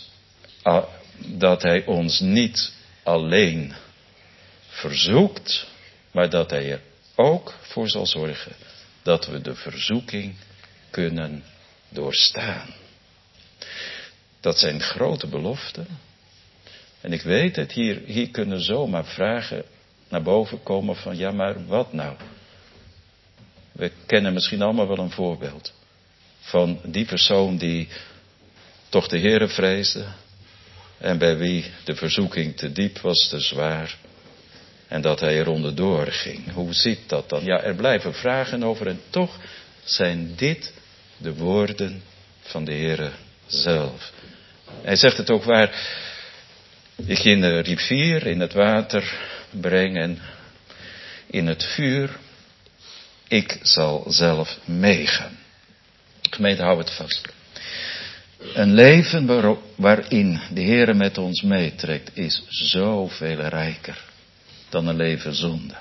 dat hij ons niet alleen verzoekt, maar dat hij er ook voor zal zorgen dat we de verzoeking kunnen doorstaan. Dat zijn grote beloften. En ik weet het, hier, hier kunnen zomaar vragen naar boven komen van, ja, maar wat nou? We kennen misschien allemaal wel een voorbeeld van die persoon die toch de Heere vreesde. En bij wie de verzoeking te diep was, te zwaar. En dat hij er onderdoor ging. Hoe zit dat dan? Ja, er blijven vragen over. En toch zijn dit de woorden van de Heere zelf. Hij zegt het ook waar. Ik in de rivier, in het water brengen. In het vuur. Ik zal zelf meegaan. Gemeente, hou het vast. Een leven waar, waarin de Heere met ons meetrekt is zoveel rijker dan een leven zonder.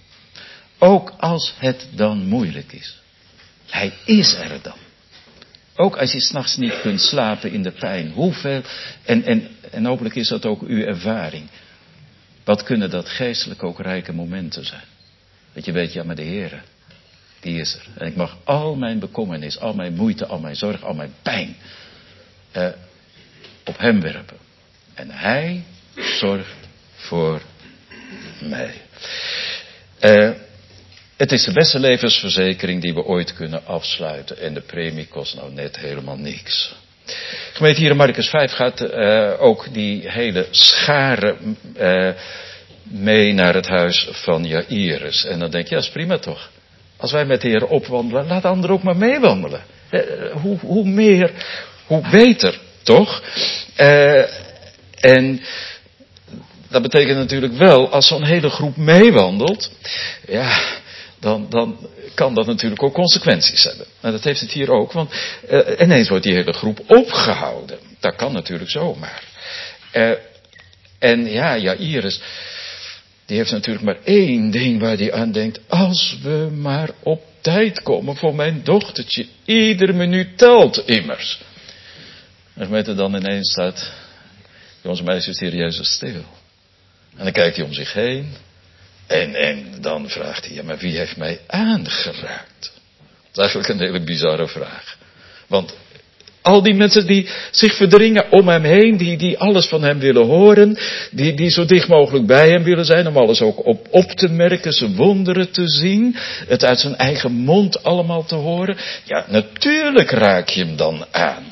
Ook als het dan moeilijk is. Hij is er dan. Ook als je 's nachts niet kunt slapen in de pijn. Hoeveel, en, en, en hopelijk is dat ook uw ervaring. Wat kunnen dat geestelijk ook rijke momenten zijn. Dat je weet, ja, maar de Heere, die is er. En ik mag al mijn bekommernis, al mijn moeite, al mijn zorg, al mijn pijn Uh, op hem werpen. En hij zorgt voor mij. Uh, het is de beste levensverzekering die we ooit kunnen afsluiten. En de premie kost nou net helemaal niks. Gemeente, hier in Markus vijf gaat uh, ook die hele schare uh, mee naar het huis van Jaïrus. En dan denk je, ja, dat is prima toch. Als wij met de Heer opwandelen, laat anderen ook maar meewandelen. Uh, hoe, hoe meer... Hoe beter, toch? Uh, en dat betekent natuurlijk wel, als zo'n hele groep meewandelt, ja, dan, dan kan dat natuurlijk ook consequenties hebben. En dat heeft het hier ook, want uh, ineens wordt die hele groep opgehouden. Dat kan natuurlijk zomaar. Uh, En ja, Jairus, die heeft natuurlijk maar één ding waar hij aan denkt. Als we maar op tijd komen voor mijn dochtertje. Iedere minuut telt immers. En met er dan ineens staat, onze meisjes, de Heer Jezus stil. En dan kijkt hij om zich heen. En, en dan vraagt hij, ja, maar wie heeft mij aangeraakt? Dat is eigenlijk een hele bizarre vraag. Want al die mensen die zich verdringen om hem heen, die, die alles van hem willen horen, die, die zo dicht mogelijk bij hem willen zijn, om alles ook op, op te merken, zijn wonderen te zien, het uit zijn eigen mond allemaal te horen. Ja, natuurlijk raak je hem dan aan.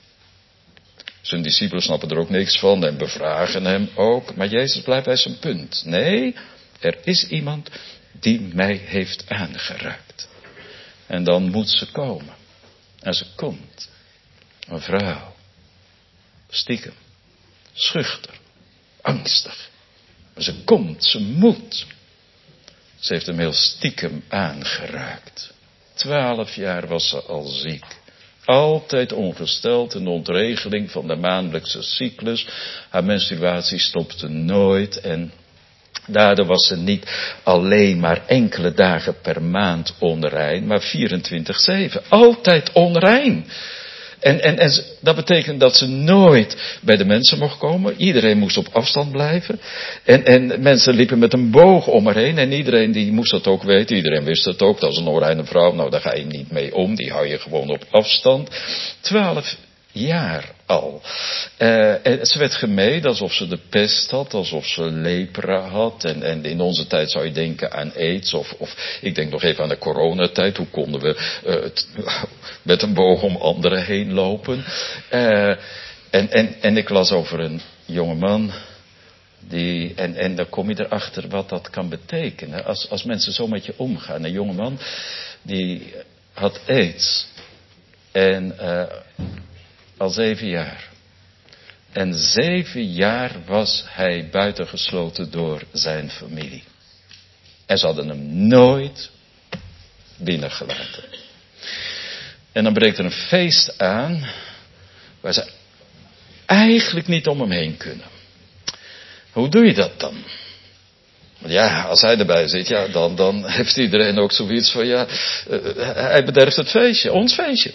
Zijn discipelen snappen er ook niks van en bevragen hem ook, maar Jezus blijft bij zijn punt. Nee, er is iemand die mij heeft aangeraakt. En dan moet ze komen. En ze komt. Een vrouw. Stiekem. Schuchter. Angstig. Maar ze komt. Ze moet. Ze heeft hem heel stiekem aangeraakt. Twaalf jaar was ze al ziek. Altijd ongesteld. Een ontregeling van de maandelijkse cyclus. Haar menstruatie stopte nooit. En daardoor was ze niet alleen maar enkele dagen per maand onrein, maar vierentwintig zeven. Altijd onrein. En, en, en dat betekent dat ze nooit bij de mensen mocht komen. Iedereen moest op afstand blijven. En, en mensen liepen met een boog om haar heen. En iedereen die moest dat ook weten. Iedereen wist het ook. Dat is een onreine vrouw. Nou, daar ga je niet mee om. Die hou je gewoon op afstand. Twaalf jaar al. Uh, en ze werd gemeden alsof ze de pest had, alsof ze lepra had. En, en in onze tijd zou je denken aan aids. Of, of ik denk nog even aan de coronatijd. Hoe konden we uh, t, met een boog om anderen heen lopen? Uh, en, en, en ik las over een jongeman. Die, en, en dan kom je erachter wat dat kan betekenen. Als, als mensen zo met je omgaan. Een jongeman die had aids. En uh, al zeven jaar. En zeven jaar was hij buitengesloten door zijn familie. En ze hadden hem nooit binnengelaten. En dan breekt er een feest aan, waar ze eigenlijk niet om hem heen kunnen. Hoe doe je dat dan? Want ja, als hij erbij zit, ja, dan, dan heeft iedereen ook zoiets van, ja, uh, hij bederft het feestje, ons feestje.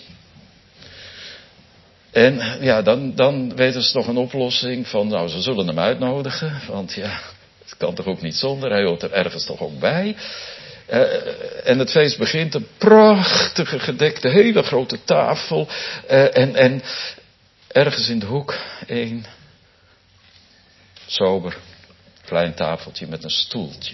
En ja, dan, dan weten ze toch een oplossing van, nou, ze zullen hem uitnodigen. Want ja, het kan toch ook niet zonder, hij hoort er ergens toch ook bij. Uh, en het feest begint, een prachtige gedekte, hele grote tafel. Uh, en, en ergens in de hoek één sober klein tafeltje met een stoeltje.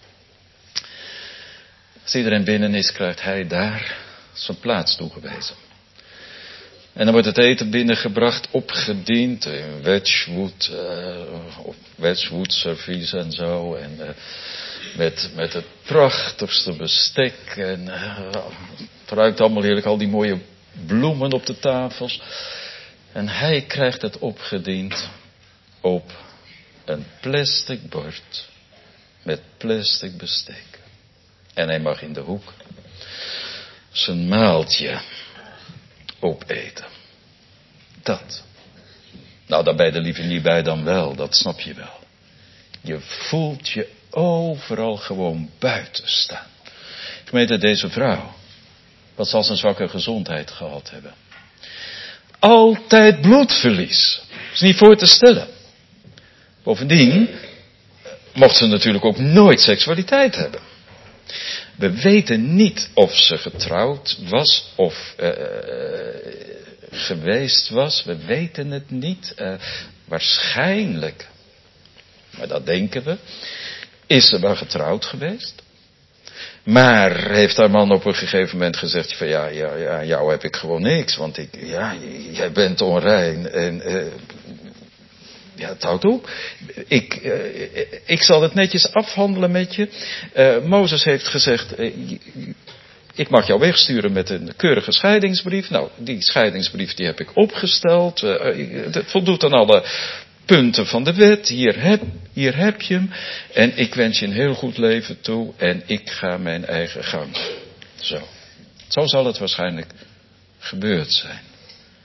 Als iedereen binnen is, krijgt hij daar zijn plaats toegewezen. En dan wordt het eten binnengebracht, opgediend in Wedgwood, uh, op Wedgwood servies en zo. En uh, met, met het prachtigste bestek. En uh, het ruikt allemaal heerlijk, al die mooie bloemen op de tafels. En hij krijgt het opgediend op een plastic bord met plastic bestek. En hij mag in de hoek zijn maaltje opeten. Dat. Nou, daar ben je er liever niet bij dan wel, dat snap je wel. Je voelt je overal gewoon buiten staan. Gemeente, deze vrouw, wat zal zijn zwakke gezondheid gehad hebben? Altijd bloedverlies. Dat is niet voor te stellen. Bovendien mocht ze natuurlijk ook nooit seksualiteit hebben. We weten niet of ze getrouwd was of uh, geweest was. We weten het niet. Uh, waarschijnlijk, maar dat denken we, is ze wel getrouwd geweest. Maar heeft haar man op een gegeven moment gezegd van ja, ja, ja, jou heb ik gewoon niks. Want ik, ja, jij bent onrein en uh, ja, het houdt op. Ik, uh, ik zal het netjes afhandelen met je. Uh, Mozes heeft gezegd, uh, ik mag jou wegsturen met een keurige scheidingsbrief. Nou, die scheidingsbrief die heb ik opgesteld. Uh, het voldoet aan alle punten van de wet. Hier heb, hier heb je hem. En ik wens je een heel goed leven toe. En ik ga mijn eigen gang. Zo. Zo zal het waarschijnlijk gebeurd zijn.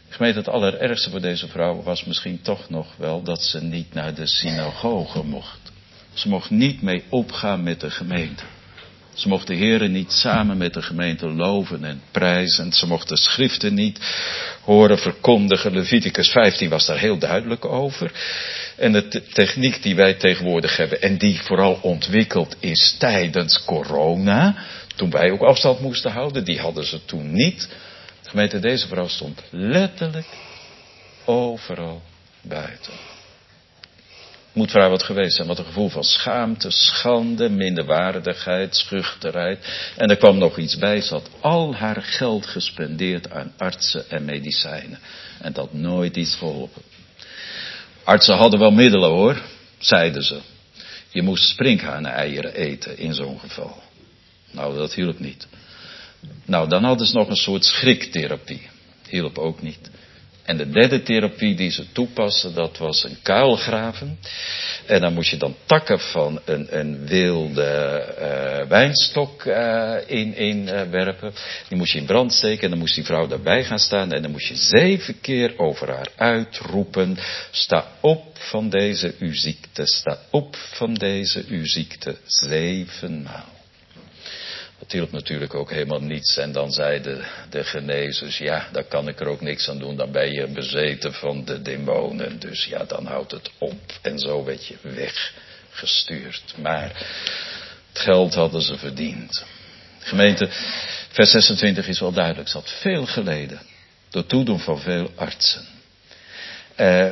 Gemeente, het allerergste voor deze vrouw was misschien toch nog wel dat ze niet naar de synagoge mocht. Ze mocht niet mee opgaan met de gemeente. Ze mocht de Heere niet samen met de gemeente loven en prijzen. Ze mocht de schriften niet horen verkondigen. Leviticus vijftien was daar heel duidelijk over. En de te- techniek die wij tegenwoordig hebben en die vooral ontwikkeld is tijdens corona, toen wij ook afstand moesten houden, die hadden ze toen niet. De gemeente, deze vrouw stond letterlijk overal buiten. Moet voor haar wat geweest zijn, wat een gevoel van schaamte, schande, minderwaardigheid, schuchterheid. En er kwam nog iets bij, ze had al haar geld gespendeerd aan artsen en medicijnen. En dat nooit iets geholpen. Artsen hadden wel middelen hoor, zeiden ze. Je moest sprinkhanen-eieren eten in zo'n geval. Nou, dat hielp niet. Nou, dan hadden ze nog een soort schriktherapie. Hielp ook niet. En de derde therapie die ze toepassen, dat was een kuil graven. En dan moest je dan takken van een, een wilde uh, wijnstok uh, in, in uh, werpen. Die moest je in brand steken en dan moest die vrouw daarbij gaan staan. En dan moest je zeven keer over haar uitroepen. Sta op van deze uw ziekte, sta op van deze uw ziekte. Zevenmaal. Dat hielp natuurlijk ook helemaal niets. En dan zeiden de genezers, ja, daar kan ik er ook niks aan doen. Dan ben je bezeten van de demonen. Dus ja, dan houdt het op. En zo werd je weggestuurd. Maar het geld hadden ze verdiend. Gemeente, vers zesentwintig is wel duidelijk. Ze had veel geleden. Door toedoen van veel artsen. Uh,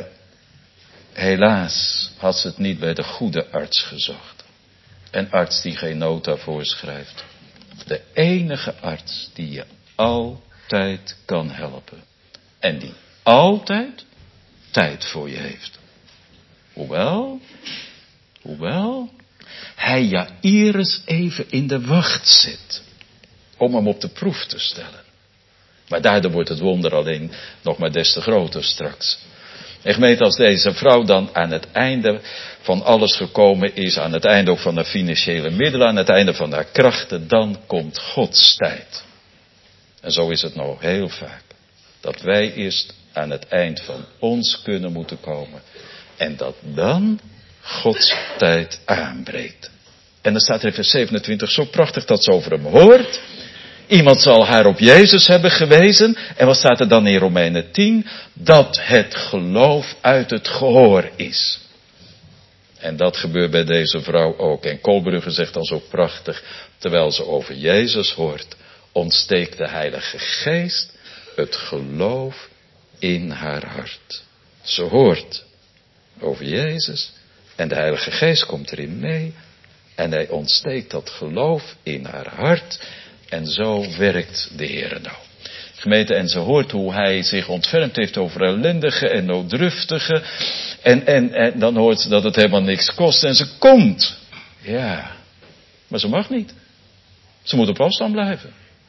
helaas had ze het niet bij de goede arts gezocht. Een arts die geen nota voorschrijft. De enige arts die je altijd kan helpen. En die altijd tijd voor je heeft. Hoewel, hoewel, hij Jairus even in de wacht zit. Om hem op de proef te stellen. Maar daardoor wordt het wonder alleen nog maar des te groter straks. En gemeente, als deze vrouw dan aan het einde van alles gekomen is, aan het einde ook van haar financiële middelen, aan het einde van haar krachten, dan komt Gods tijd. En zo is het nou heel vaak. Dat wij eerst aan het eind van ons kunnen moeten komen. En dat dan Gods tijd aanbreekt. En dan staat er in vers zevenentwintig zo prachtig dat ze over hem hoort. Iemand zal haar op Jezus hebben gewezen. En wat staat er dan in Romeinen tien? Dat het geloof uit het gehoor is. En dat gebeurt bij deze vrouw ook. En Kolbrugge zegt dan zo prachtig. Terwijl ze over Jezus hoort, ontsteekt de Heilige Geest het geloof in haar hart. Ze hoort over Jezus. En de Heilige Geest komt erin mee. En hij ontsteekt dat geloof in haar hart. En zo werkt de Heere nou. Gemeente, en ze hoort hoe hij zich ontfermd heeft over ellendigen en nooddruftigen. En, en, en dan hoort ze dat het helemaal niks kost. En ze komt. Ja, maar ze mag niet. Ze moet op afstand blijven.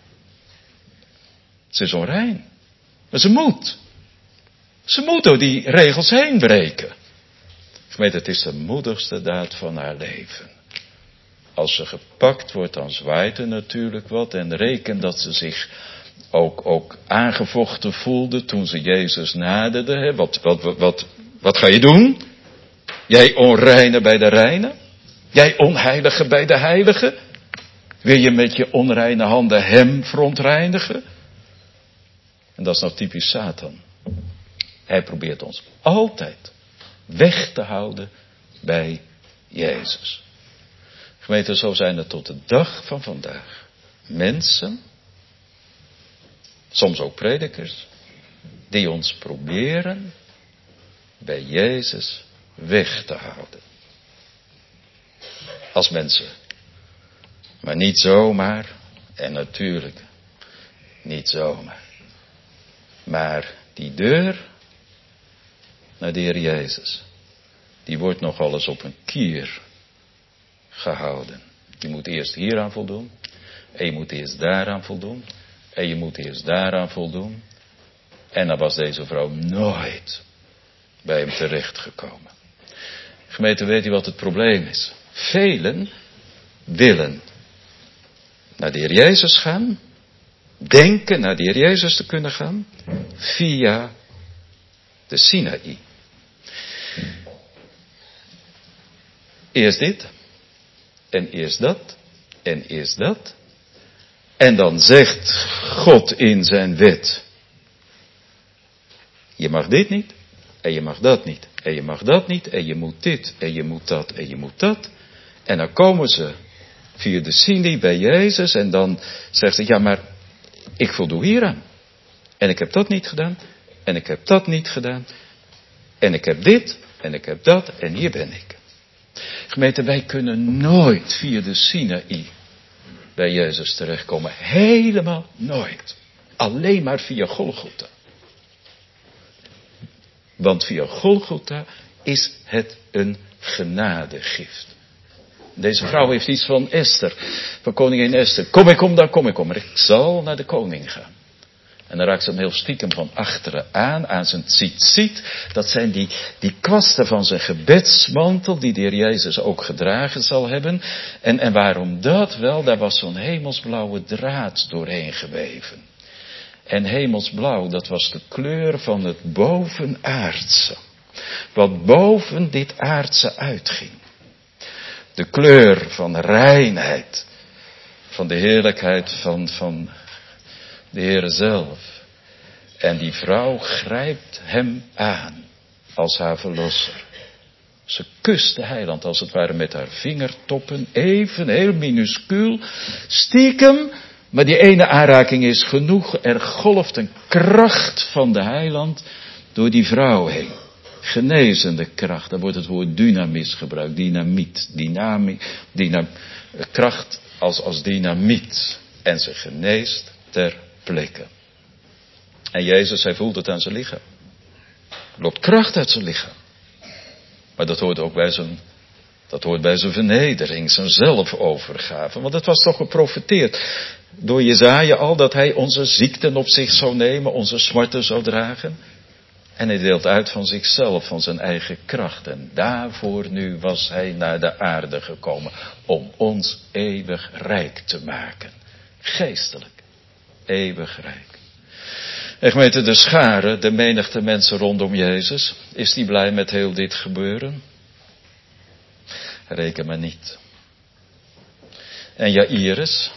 Ze is onrein. Maar ze moet. Ze moet door die regels heen breken. Gemeente, het is de moedigste daad van haar leven. Als ze gepakt wordt, dan zwaait er natuurlijk wat. En reken dat ze zich ook, ook aangevochten voelde toen ze Jezus naderde. Hè? Wat, wat, wat, wat, wat ga je doen? Jij onreine bij de reine? Jij onheilige bij de heilige? Wil je met je onreine handen hem verontreinigen? En dat is nou typisch Satan. Hij probeert ons altijd weg te houden bij Jezus. Gemeente, zo zijn er tot de dag van vandaag mensen, soms ook predikers, die ons proberen bij Jezus weg te houden. Als mensen. Maar niet zomaar, en natuurlijk niet zomaar. Maar die deur naar de Heer Jezus, die wordt nogal eens op een kier gehouden. Je moet eerst hieraan voldoen. En je moet eerst daaraan voldoen. En je moet eerst daaraan voldoen. En dan was deze vrouw nooit bij hem terechtgekomen. Gemeente, weet u wat het probleem is? Velen willen naar de Heer Jezus gaan. denken naar de Heer Jezus te kunnen gaan via de Sinaï. Eerst dit en eerst dat en eerst dat. En dan zegt God in zijn wet: je mag dit niet en je mag dat niet en je mag dat niet en je moet dit en je moet dat en je moet dat. En dan komen ze via de Sinaï bij Jezus en dan zegt ze: ja, maar ik voldoe hieraan. En ik heb dat niet gedaan en ik heb dat niet gedaan en ik heb dit en ik heb dat en hier ben ik. Gemeente, wij kunnen nooit via de Sinaï bij Jezus terechtkomen. Helemaal nooit. Alleen maar via Golgotha. Want via Golgotha is het een genadegift. Deze vrouw heeft iets van Esther, van koningin Esther. Kom ik om, dan kom ik om. Maar ik zal naar de koning gaan. En dan raakt ze hem heel stiekem van achteren aan, aan zijn tzitzit. Dat zijn die, die kwasten van zijn gebedsmantel, die de Heer Jezus ook gedragen zal hebben. En, en waarom dat? Wel, daar was zo'n hemelsblauwe draad doorheen geweven. En hemelsblauw, dat was de kleur van het bovenaardse. Wat boven dit aardse uitging. De kleur van reinheid. Van de heerlijkheid van, van de Heere zelf. En die vrouw grijpt hem aan als haar verlosser. Ze kust de heiland als het ware met haar vingertoppen. Even, heel minuscuul. Stiekem. Maar die ene aanraking is genoeg. Er golft een kracht van de heiland door die vrouw heen. Genezende kracht. Daar wordt het woord dynamis gebruikt. Dynamiet. Dynami, dynam, kracht als, als dynamiet. En ze geneest ter plekke. En Jezus, hij voelt het aan zijn lichaam. Er loopt kracht uit zijn lichaam. Maar dat hoort ook bij zijn, dat hoort bij zijn vernedering, zijn zelfovergave. Want het was toch geprofeteerd door Jesaja al dat hij onze ziekten op zich zou nemen, onze smarten zou dragen. En hij deelt uit van zichzelf, van zijn eigen kracht. En daarvoor nu was hij naar de aarde gekomen. Om ons eeuwig rijk te maken. Geestelijk. Eeuwig rijk. En gemeente, de schare, de menigte mensen rondom Jezus. Is die blij met heel dit gebeuren? Reken maar niet. En Jairus.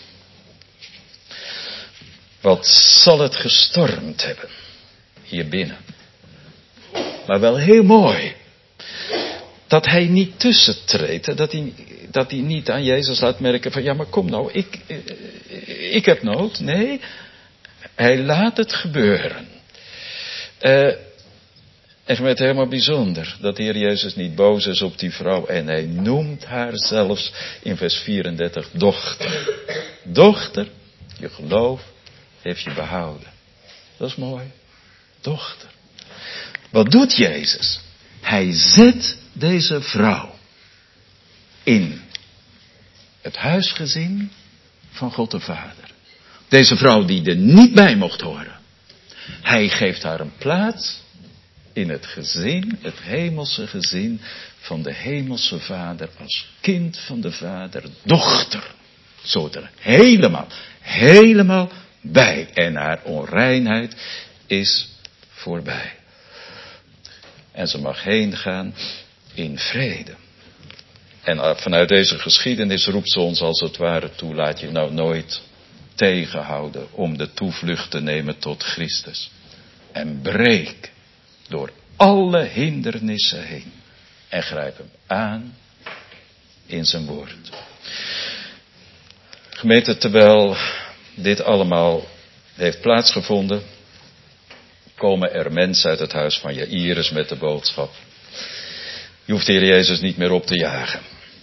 Wat zal het gestormd hebben. Hier binnen. Maar wel heel mooi. Dat hij niet tussentreedt. Dat hij, dat hij niet aan Jezus laat merken van ja maar kom nou, ik, ik heb nood. Nee, hij laat het gebeuren. Uh, echt met helemaal bijzonder. Dat de Heer Jezus niet boos is op die vrouw. En hij noemt haar zelfs in vers vierendertig dochter. Dochter, je geloof heeft je behouden. Dat is mooi. Dochter. Wat doet Jezus? Hij zet deze vrouw in het huisgezin van God de Vader. Deze vrouw die er niet bij mocht horen. Hij geeft haar een plaats in het gezin, het hemelse gezin van de hemelse Vader. Als kind van de Vader, dochter. Zo er helemaal, helemaal bij. En haar onreinheid is voorbij. En ze mag heen gaan in vrede. En vanuit deze geschiedenis roept ze ons als het ware toe. Laat je nou nooit tegenhouden om de toevlucht te nemen tot Christus. En breek door alle hindernissen heen. En grijp hem aan in zijn woord. Gemeente, terwijl dit allemaal heeft plaatsgevonden, komen er mensen uit het huis van Jairus met de boodschap. Je hoeft de Heer Jezus niet meer op te jagen.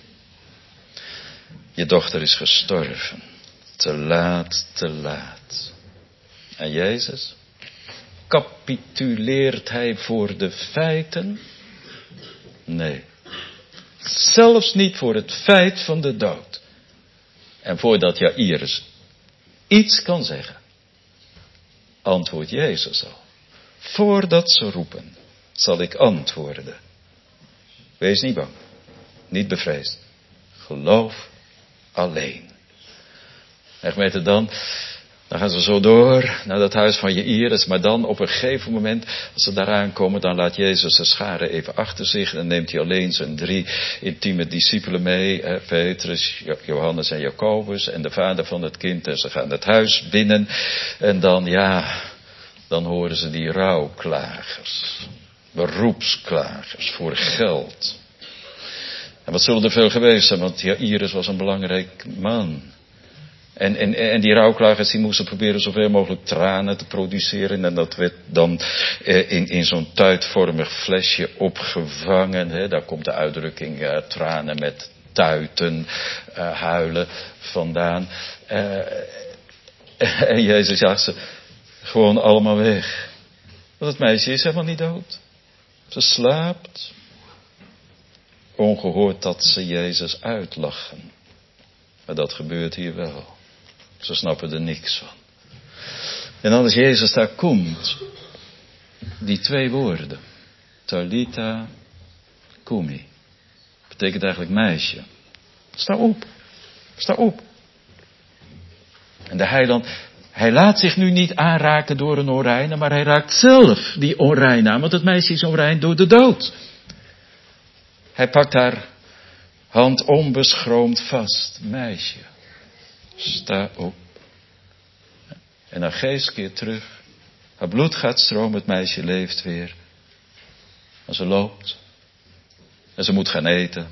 Je dochter is gestorven. Te laat, te laat. En Jezus? Capituleert hij voor de feiten? Nee. Zelfs niet voor het feit van de dood. En voordat Jairus iets kan zeggen, antwoordt Jezus al. Voordat ze roepen, zal ik antwoorden. Wees niet bang, niet bevreesd. Geloof alleen. En gemeente, dan, Dan gaan ze zo door naar dat huis van Jaïrus. Maar dan op een gegeven moment, als ze daar aankomen, dan laat Jezus de schare even achter zich. En neemt hij alleen zijn drie intieme discipelen mee. Hè, Petrus, Johannes en Jacobus en de vader van het kind. En ze gaan het huis binnen. En dan, ja, dan horen ze die rouwklagers. Beroepsklagers voor geld. En wat zullen er veel geweest zijn, want Jaïrus was een belangrijk man. En, en, en die rouwklagers die moesten proberen zoveel mogelijk tranen te produceren. En dat werd dan eh, in, in zo'n tuitvormig flesje opgevangen. Hè. Daar komt de uitdrukking uh, tranen met tuiten, uh, huilen vandaan. Uh, en Jezus zag ze gewoon allemaal weg. Want het meisje is helemaal niet dood. Ze slaapt. Ongehoord dat ze Jezus uitlachen. Maar dat gebeurt hier wel. Ze snappen er niks van. En dan als Jezus daar komt, die twee woorden, Talita Kumi, betekent eigenlijk meisje. Sta op, sta op. En de heiland, hij laat zich nu niet aanraken door een onreine, maar hij raakt zelf die onreine aan, want het meisje is onrein door de dood. Hij pakt haar hand onbeschroomd vast. Meisje, sta op. En haar geest keert terug. Haar bloed gaat stromen, het meisje leeft weer. En ze loopt. En ze moet gaan eten.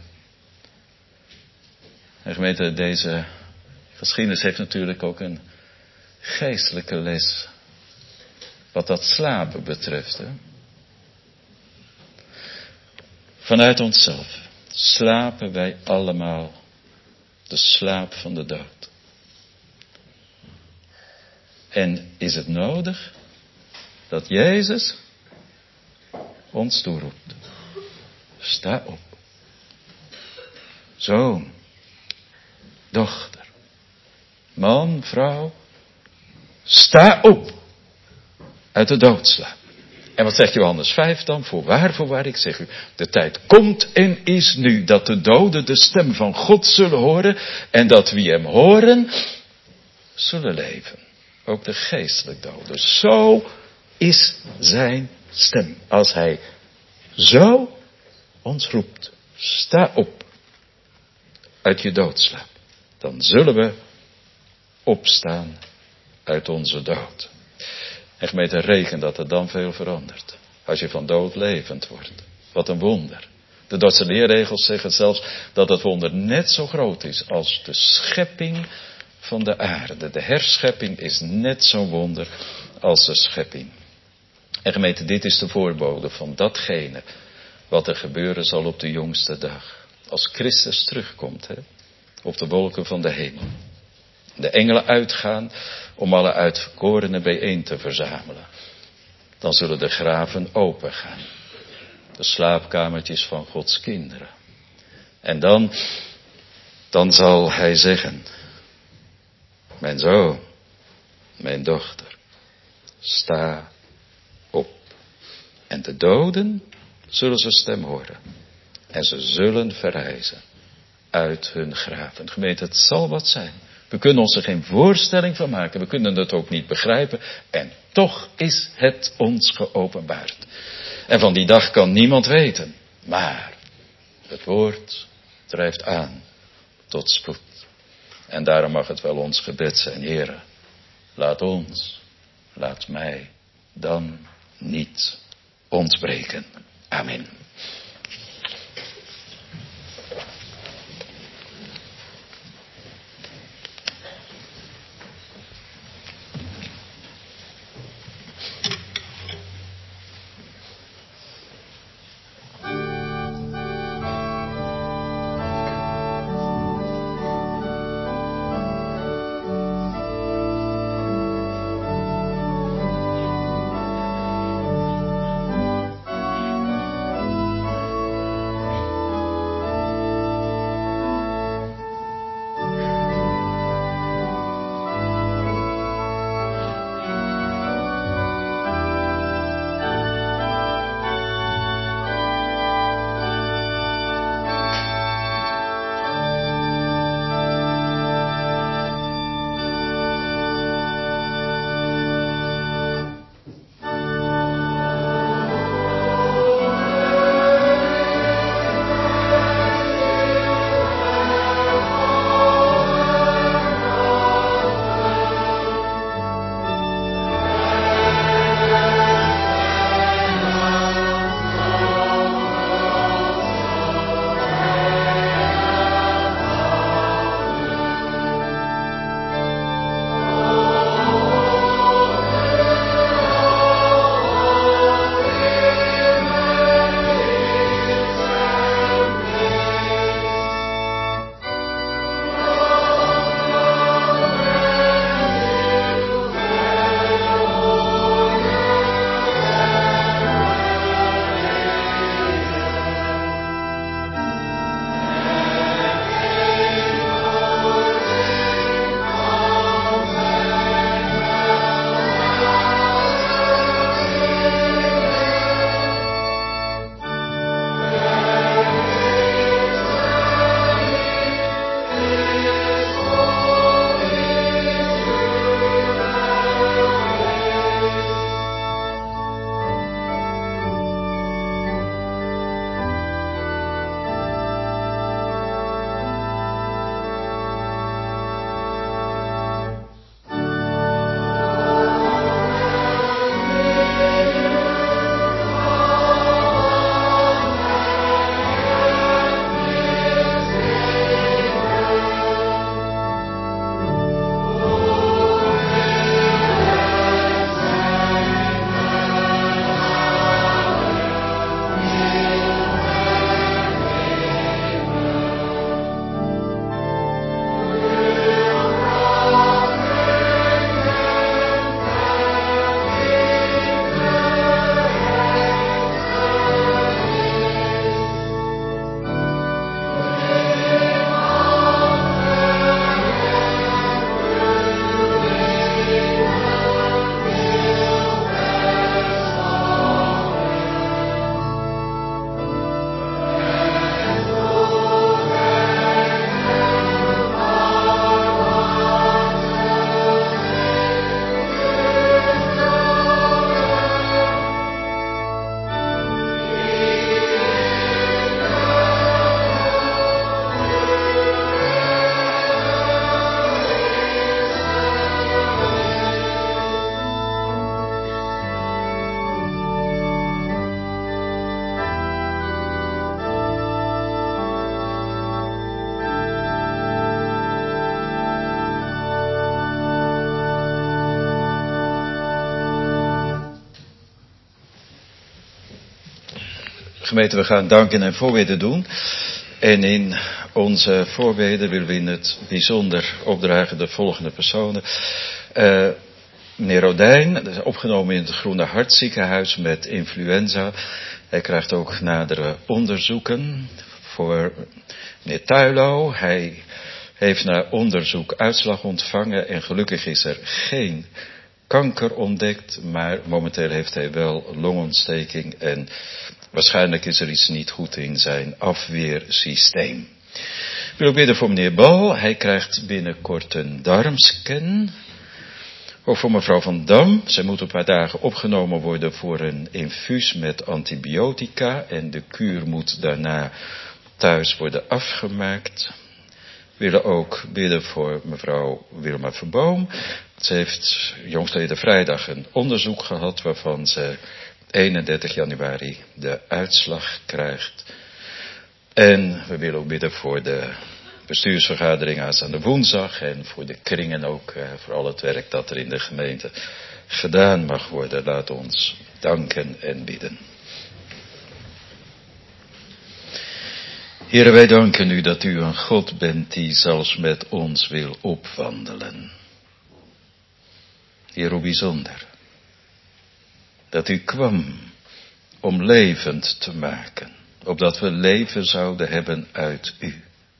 En gemeente, deze geschiedenis heeft natuurlijk ook een geestelijke les. Wat dat slapen betreft. Hè? Vanuit onszelf slapen wij allemaal de slaap van de dood. En is het nodig dat Jezus ons toeroept. Sta op. Zoon, dochter, man, vrouw, sta op uit de doodslaap. En wat zegt Johannes vijf dan? Voorwaar, voorwaar, ik zeg u, de tijd komt en is nu dat de doden de stem van God zullen horen en dat wie hem horen, zullen leven. Ook de geestelijk doden. Zo is zijn stem. Als hij zo ons roept, sta op uit je doodslaap, dan zullen we opstaan uit onze dood. En gemeente, reken dat er dan veel verandert. Als je van dood levend wordt. Wat een wonder. De Duitse leerregels zeggen zelfs dat het wonder net zo groot is als de schepping van de aarde. De herschepping is net zo'n wonder als de schepping. En gemeente, dit is de voorbode van datgene wat er gebeuren zal op de jongste dag. Als Christus terugkomt, hè, op de wolken van de hemel. De engelen uitgaan om alle uitverkorenen bijeen te verzamelen. Dan zullen de graven open gaan. De slaapkamertjes van Gods kinderen. En dan, dan zal hij zeggen, mijn zoon, mijn dochter, sta op. En de doden zullen zijn stem horen. En ze zullen verrijzen uit hun graven. Gemeente, het zal wat zijn. We kunnen ons er geen voorstelling van maken. We kunnen het ook niet begrijpen. En toch is het ons geopenbaard. En van die dag kan niemand weten. Maar het woord drijft aan tot spoed. En daarom mag het wel ons gebed zijn. Heere, laat ons, laat mij dan niet ontbreken. Amen. Gemeente, we gaan danken en voorbeden doen. En in onze voorbeden willen we in het bijzonder opdragen de volgende personen. Uh, meneer Rodijn, is opgenomen in het Groene Hart ziekenhuis met influenza. Hij krijgt ook nadere onderzoeken. Voor meneer Tuilo, hij heeft na onderzoek uitslag ontvangen en gelukkig is er geen kanker ontdekt, maar momenteel heeft hij wel longontsteking en waarschijnlijk is er iets niet goed in zijn afweersysteem. Ik wil ook bidden voor meneer Bal, hij krijgt binnenkort een darmscan. Ook voor mevrouw Van Dam, zij moet op een paar dagen opgenomen worden voor een infuus met antibiotica en de kuur moet daarna thuis worden afgemaakt. We willen ook bidden voor mevrouw Wilma Verboom. Ze heeft jongstleden vrijdag een onderzoek gehad waarvan ze eenendertig januari de uitslag krijgt. En we willen ook bidden voor de bestuursvergadering aanstaande woensdag en voor de kringen ook, eh, voor al het werk dat er in de gemeente gedaan mag worden. Laat ons danken en bidden. Heere, wij danken u dat u een God bent die zelfs met ons wil opwandelen. Heer, hoe bijzonder. Dat u kwam om levend te maken. Opdat we leven zouden hebben uit u.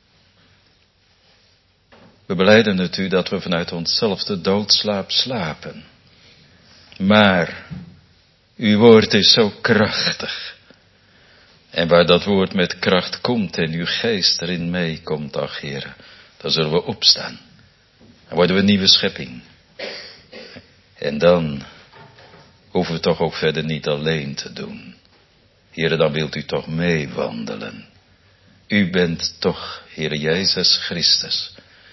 We belijden het u dat we vanuit onszelf de doodslaap slapen. Maar uw woord is zo krachtig. En waar dat woord met kracht komt en uw geest erin meekomt, ach Heere, dan zullen we opstaan. Dan worden we een nieuwe schepping. En dan hoeven we toch ook verder niet alleen te doen. Heere, dan wilt u toch meewandelen. U bent toch, Heere Jezus Christus,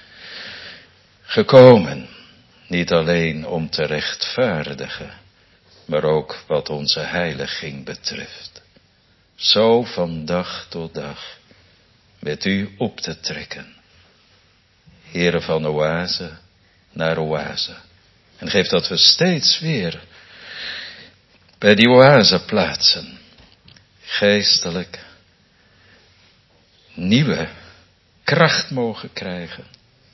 gekomen, niet alleen om te rechtvaardigen, maar ook wat onze heiliging betreft. Zo van dag tot dag met u op te trekken. Heere, van oase naar oase. En geef dat we steeds weer bij die oase plaatsen. Geestelijk nieuwe kracht mogen krijgen.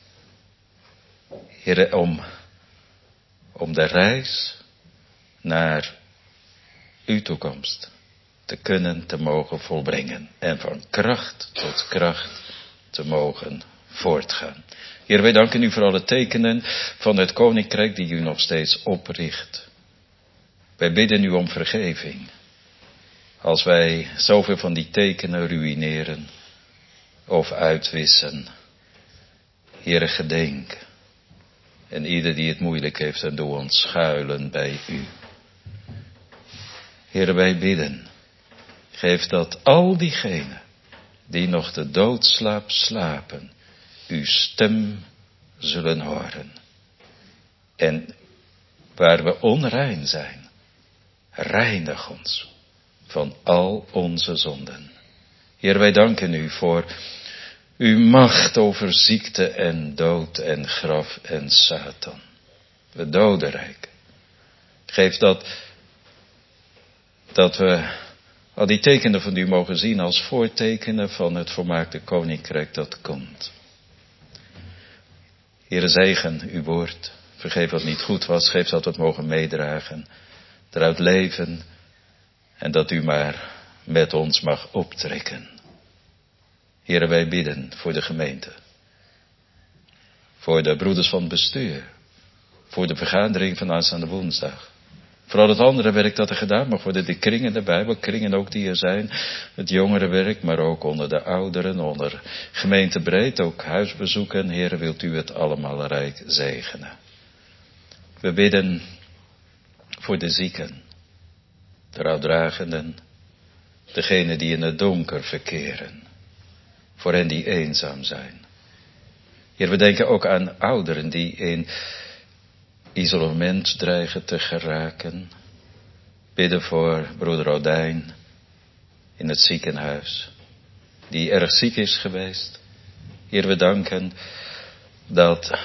Heere, om, om de reis naar uw toekomst te kunnen, te mogen volbrengen. En van kracht tot kracht te mogen voortgaan. Heer, wij danken u voor alle tekenen van het Koninkrijk die u nog steeds opricht. Wij bidden u om vergeving. Als wij zoveel van die tekenen ruïneren of uitwissen. Heere, gedenk. En ieder die het moeilijk heeft, en doe ons schuilen bij u. Heere, wij bidden. Geef dat al diegenen die nog de doodslaap slapen, uw stem zullen horen. En waar we onrein zijn, reinig ons van al onze zonden. Heer, wij danken u voor uw macht over ziekte en dood en graf en Satan. Het dodenrijk. Geef dat, dat we al die tekenen van u mogen zien als voortekenen van het volmaakte koninkrijk dat komt. Heere, zegen uw woord. Vergeef wat niet goed was. Geef dat we het mogen meedragen. Eruit leven. En dat u maar met ons mag optrekken. Heere, wij bidden voor de gemeente. Voor de broeders van het bestuur. Voor de vergadering van aanstaande woensdag. Voor al het andere werk dat er gedaan mag worden. De kringen, de Bijbelkringen ook die er zijn. Het jongerenwerk, maar ook onder de ouderen. Onder gemeentebreed, ook huisbezoeken. Heere, wilt u het allemaal rijk zegenen. We bidden voor de zieken. De rouwdragenden. Degenen die in het donker verkeren. Voor hen die eenzaam zijn. Heer, we denken ook aan ouderen die in isolement dreigen te geraken. Bidden voor broeder Rodijn in het ziekenhuis, die erg ziek is geweest. Heer, we danken dat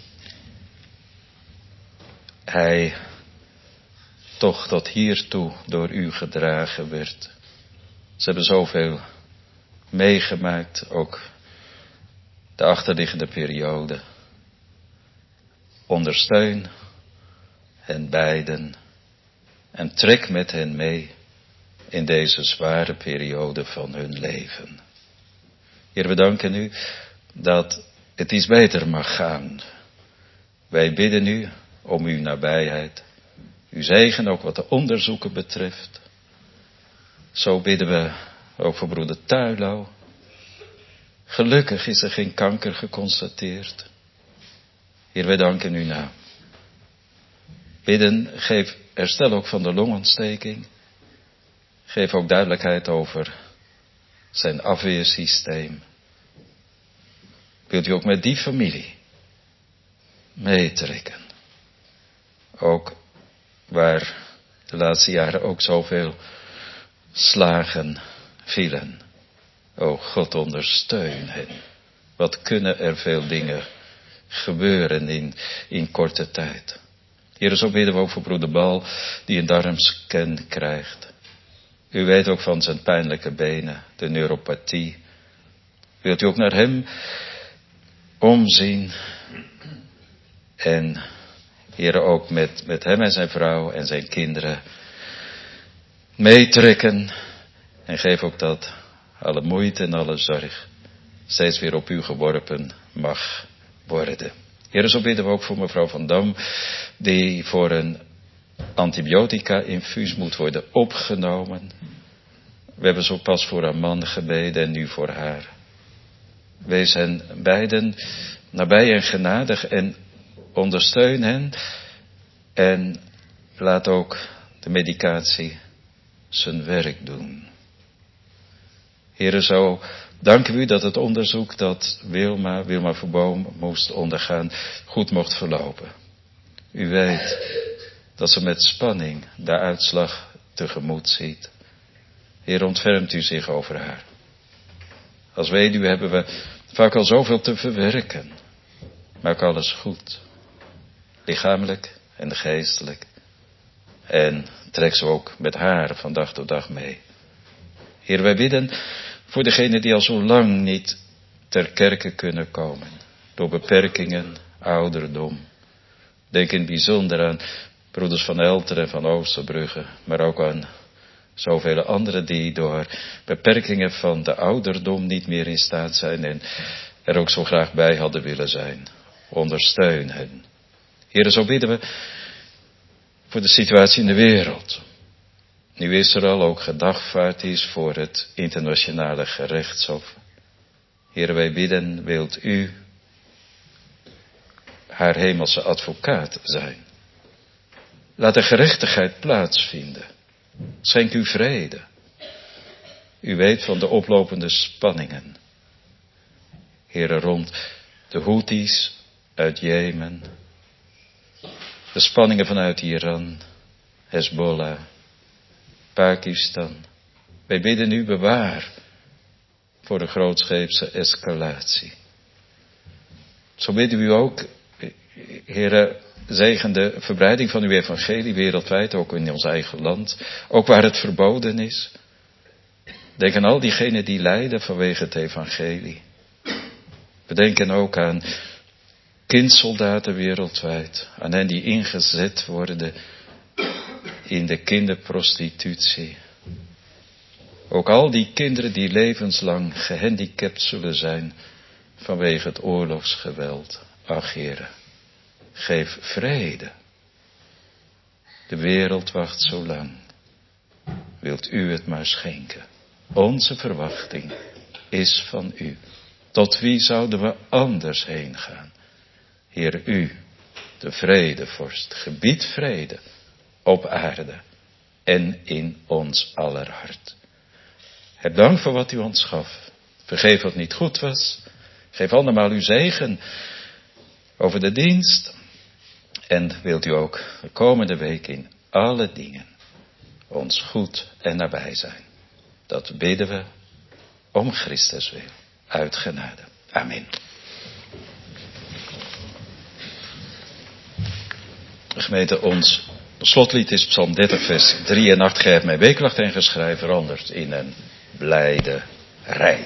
hij toch tot hiertoe door u gedragen werd. Ze hebben zoveel meegemaakt, ook de achterliggende periode. Ondersteun hen beiden en trek met hen mee in deze zware periode van hun leven. Heer, we danken u dat het iets beter mag gaan. Wij bidden u om uw nabijheid, uw zegen ook wat de onderzoeken betreft. Zo bidden we ook voor broeder Tuilo. Gelukkig is er geen kanker geconstateerd. Heer, wij danken u naam. Bidden, geef herstel ook van de longontsteking. Geef ook duidelijkheid over zijn afweersysteem. Wilt u ook met die familie meetrekken? Ook waar de laatste jaren ook zoveel slagen vielen. O God, ondersteun hen. Wat kunnen er veel dingen gebeuren in, in korte tijd. Heer, zo bidden we ook voor broeder Bal, die een darmscan krijgt. U weet ook van zijn pijnlijke benen, de neuropathie. Wilt u ook naar hem omzien? En Heer, ook met, met hem en zijn vrouw en zijn kinderen meetrekken. En geef ook dat alle moeite en alle zorg steeds weer op u geworpen mag worden. Heer, zo bidden we ook voor mevrouw Van Dam, die voor een antibiotica-infuus moet worden opgenomen. We hebben zo pas voor haar man gebeden en nu voor haar. Wees hen beiden nabij en genadig en ondersteun hen. En laat ook de medicatie zijn werk doen. Heere, zo danken we u dat het onderzoek dat Wilma, Wilma Verboom moest ondergaan, goed mocht verlopen. U weet dat ze met spanning de uitslag tegemoet ziet. Heer, ontfermt u zich over haar. Als weduwe hebben we vaak al zoveel te verwerken. Maak alles goed. Lichamelijk en geestelijk. En trek ze ook met haar van dag tot dag mee. Heer, wij bidden voor degenen die al zo lang niet ter kerke kunnen komen. Door beperkingen, ouderdom. Denk in het bijzonder aan broeders van Elter en van Oosterbrugge. Maar ook aan zoveel anderen die door beperkingen van de ouderdom niet meer in staat zijn. En er ook zo graag bij hadden willen zijn. Ondersteun hen. Heer, zo bidden we voor de situatie in de wereld. Nu Israël ook gedagvaard is voor het internationale gerechtshof. Heer, wij bidden, wilt u haar hemelse advocaat zijn. Laat de gerechtigheid plaatsvinden. Schenk u vrede. U weet van de oplopende spanningen. Heer, rond de Houthis uit Jemen. De spanningen vanuit Iran, Hezbollah, Pakistan. Wij bidden u bewaar voor de grootscheepse escalatie. Zo bidden we u ook, Heere, zegen de verbreiding van uw evangelie wereldwijd, ook in ons eigen land. Ook waar het verboden is. Denk aan al diegenen die lijden vanwege het evangelie. We denken ook aan kindsoldaten wereldwijd. Aan hen die ingezet worden in de kinderprostitutie. Ook al die kinderen die levenslang gehandicapt zullen zijn vanwege het oorlogsgeweld. Ach, Heere, geef vrede. De wereld wacht zo lang. Wilt u het maar schenken. Onze verwachting is van u. Tot wie zouden we anders heen gaan? Heer, u, de vredevorst, gebied vrede op aarde en in ons aller hart. Heb dank voor wat u ons gaf. Vergeef wat niet goed was. Geef andermaal uw zegen over de dienst. En wilt u ook de komende week in alle dingen ons goed en nabij zijn. Dat bidden we om Christus wil. Uit genade. Amen. Gemeente, ons slotlied is Psalm dertig vers drie en acht. Gij hebt mij weeklacht en geschrei veranderd in een blijde rij.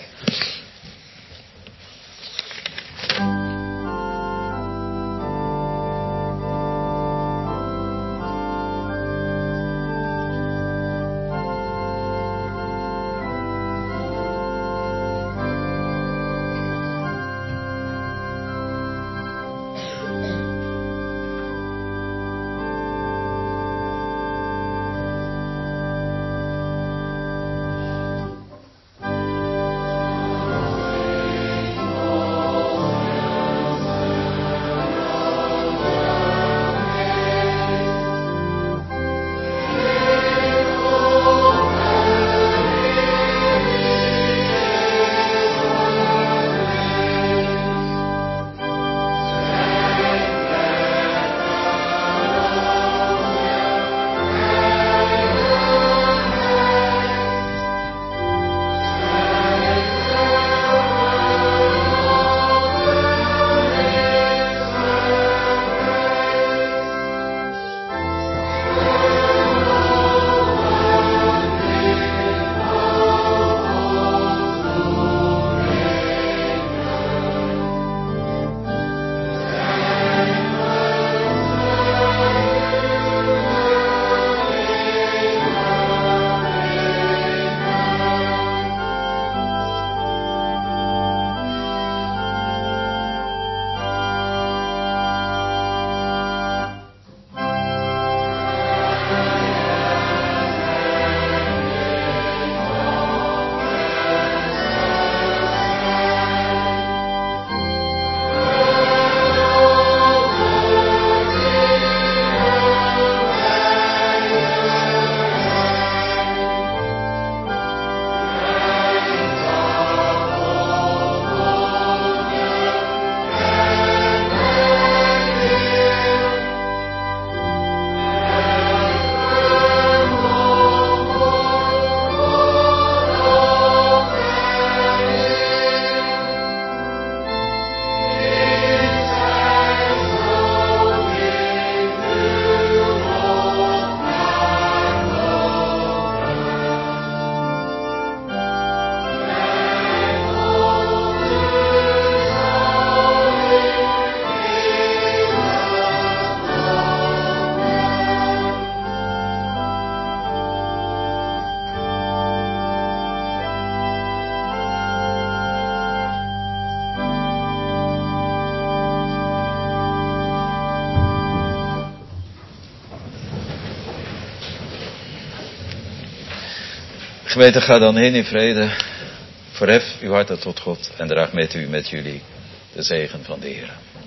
Gemeente, ga dan heen in vrede. Verhef uw harten tot God en draag met u, met jullie, de zegen van de Heer.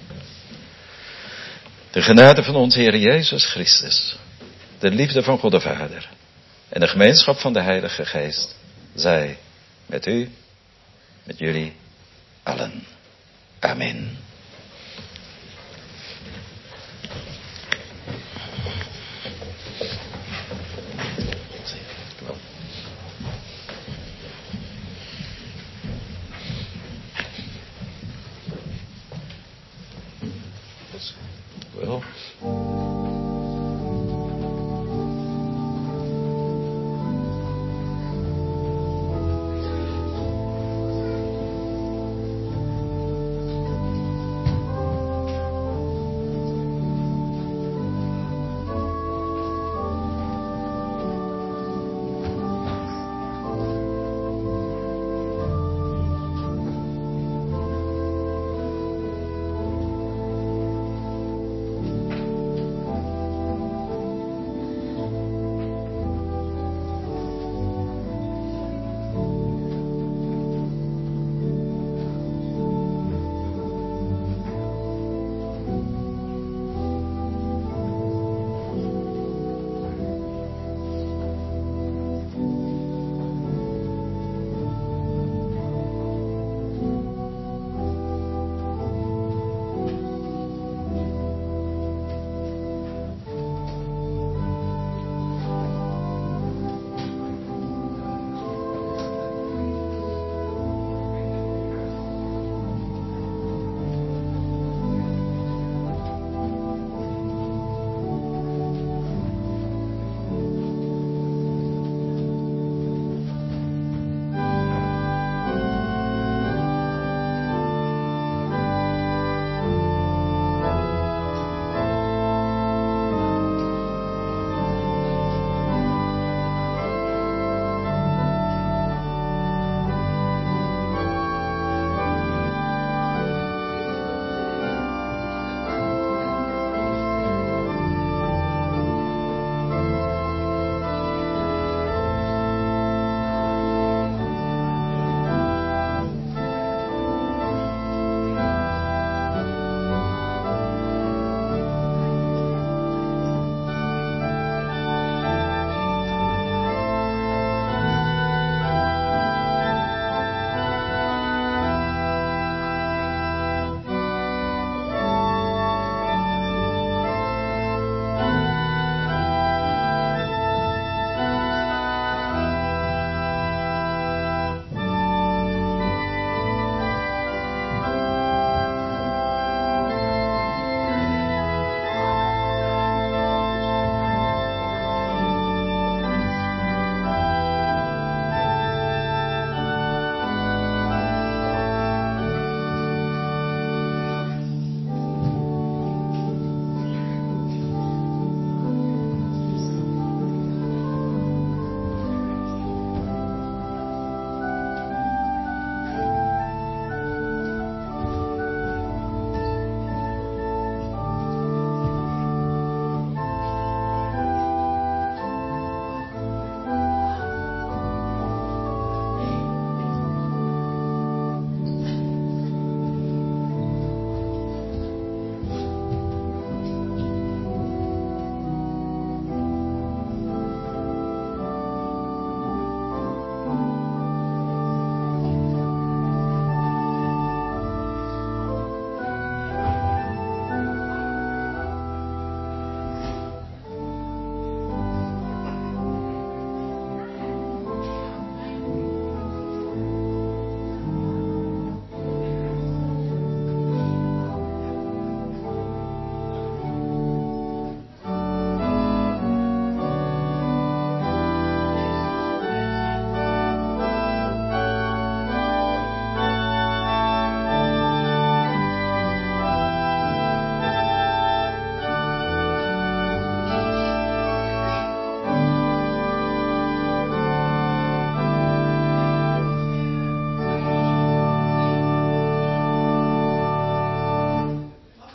De genade van onze Heer Jezus Christus, de liefde van God de Vader en de gemeenschap van de Heilige Geest, zij met u, met jullie allen. Amen. Well.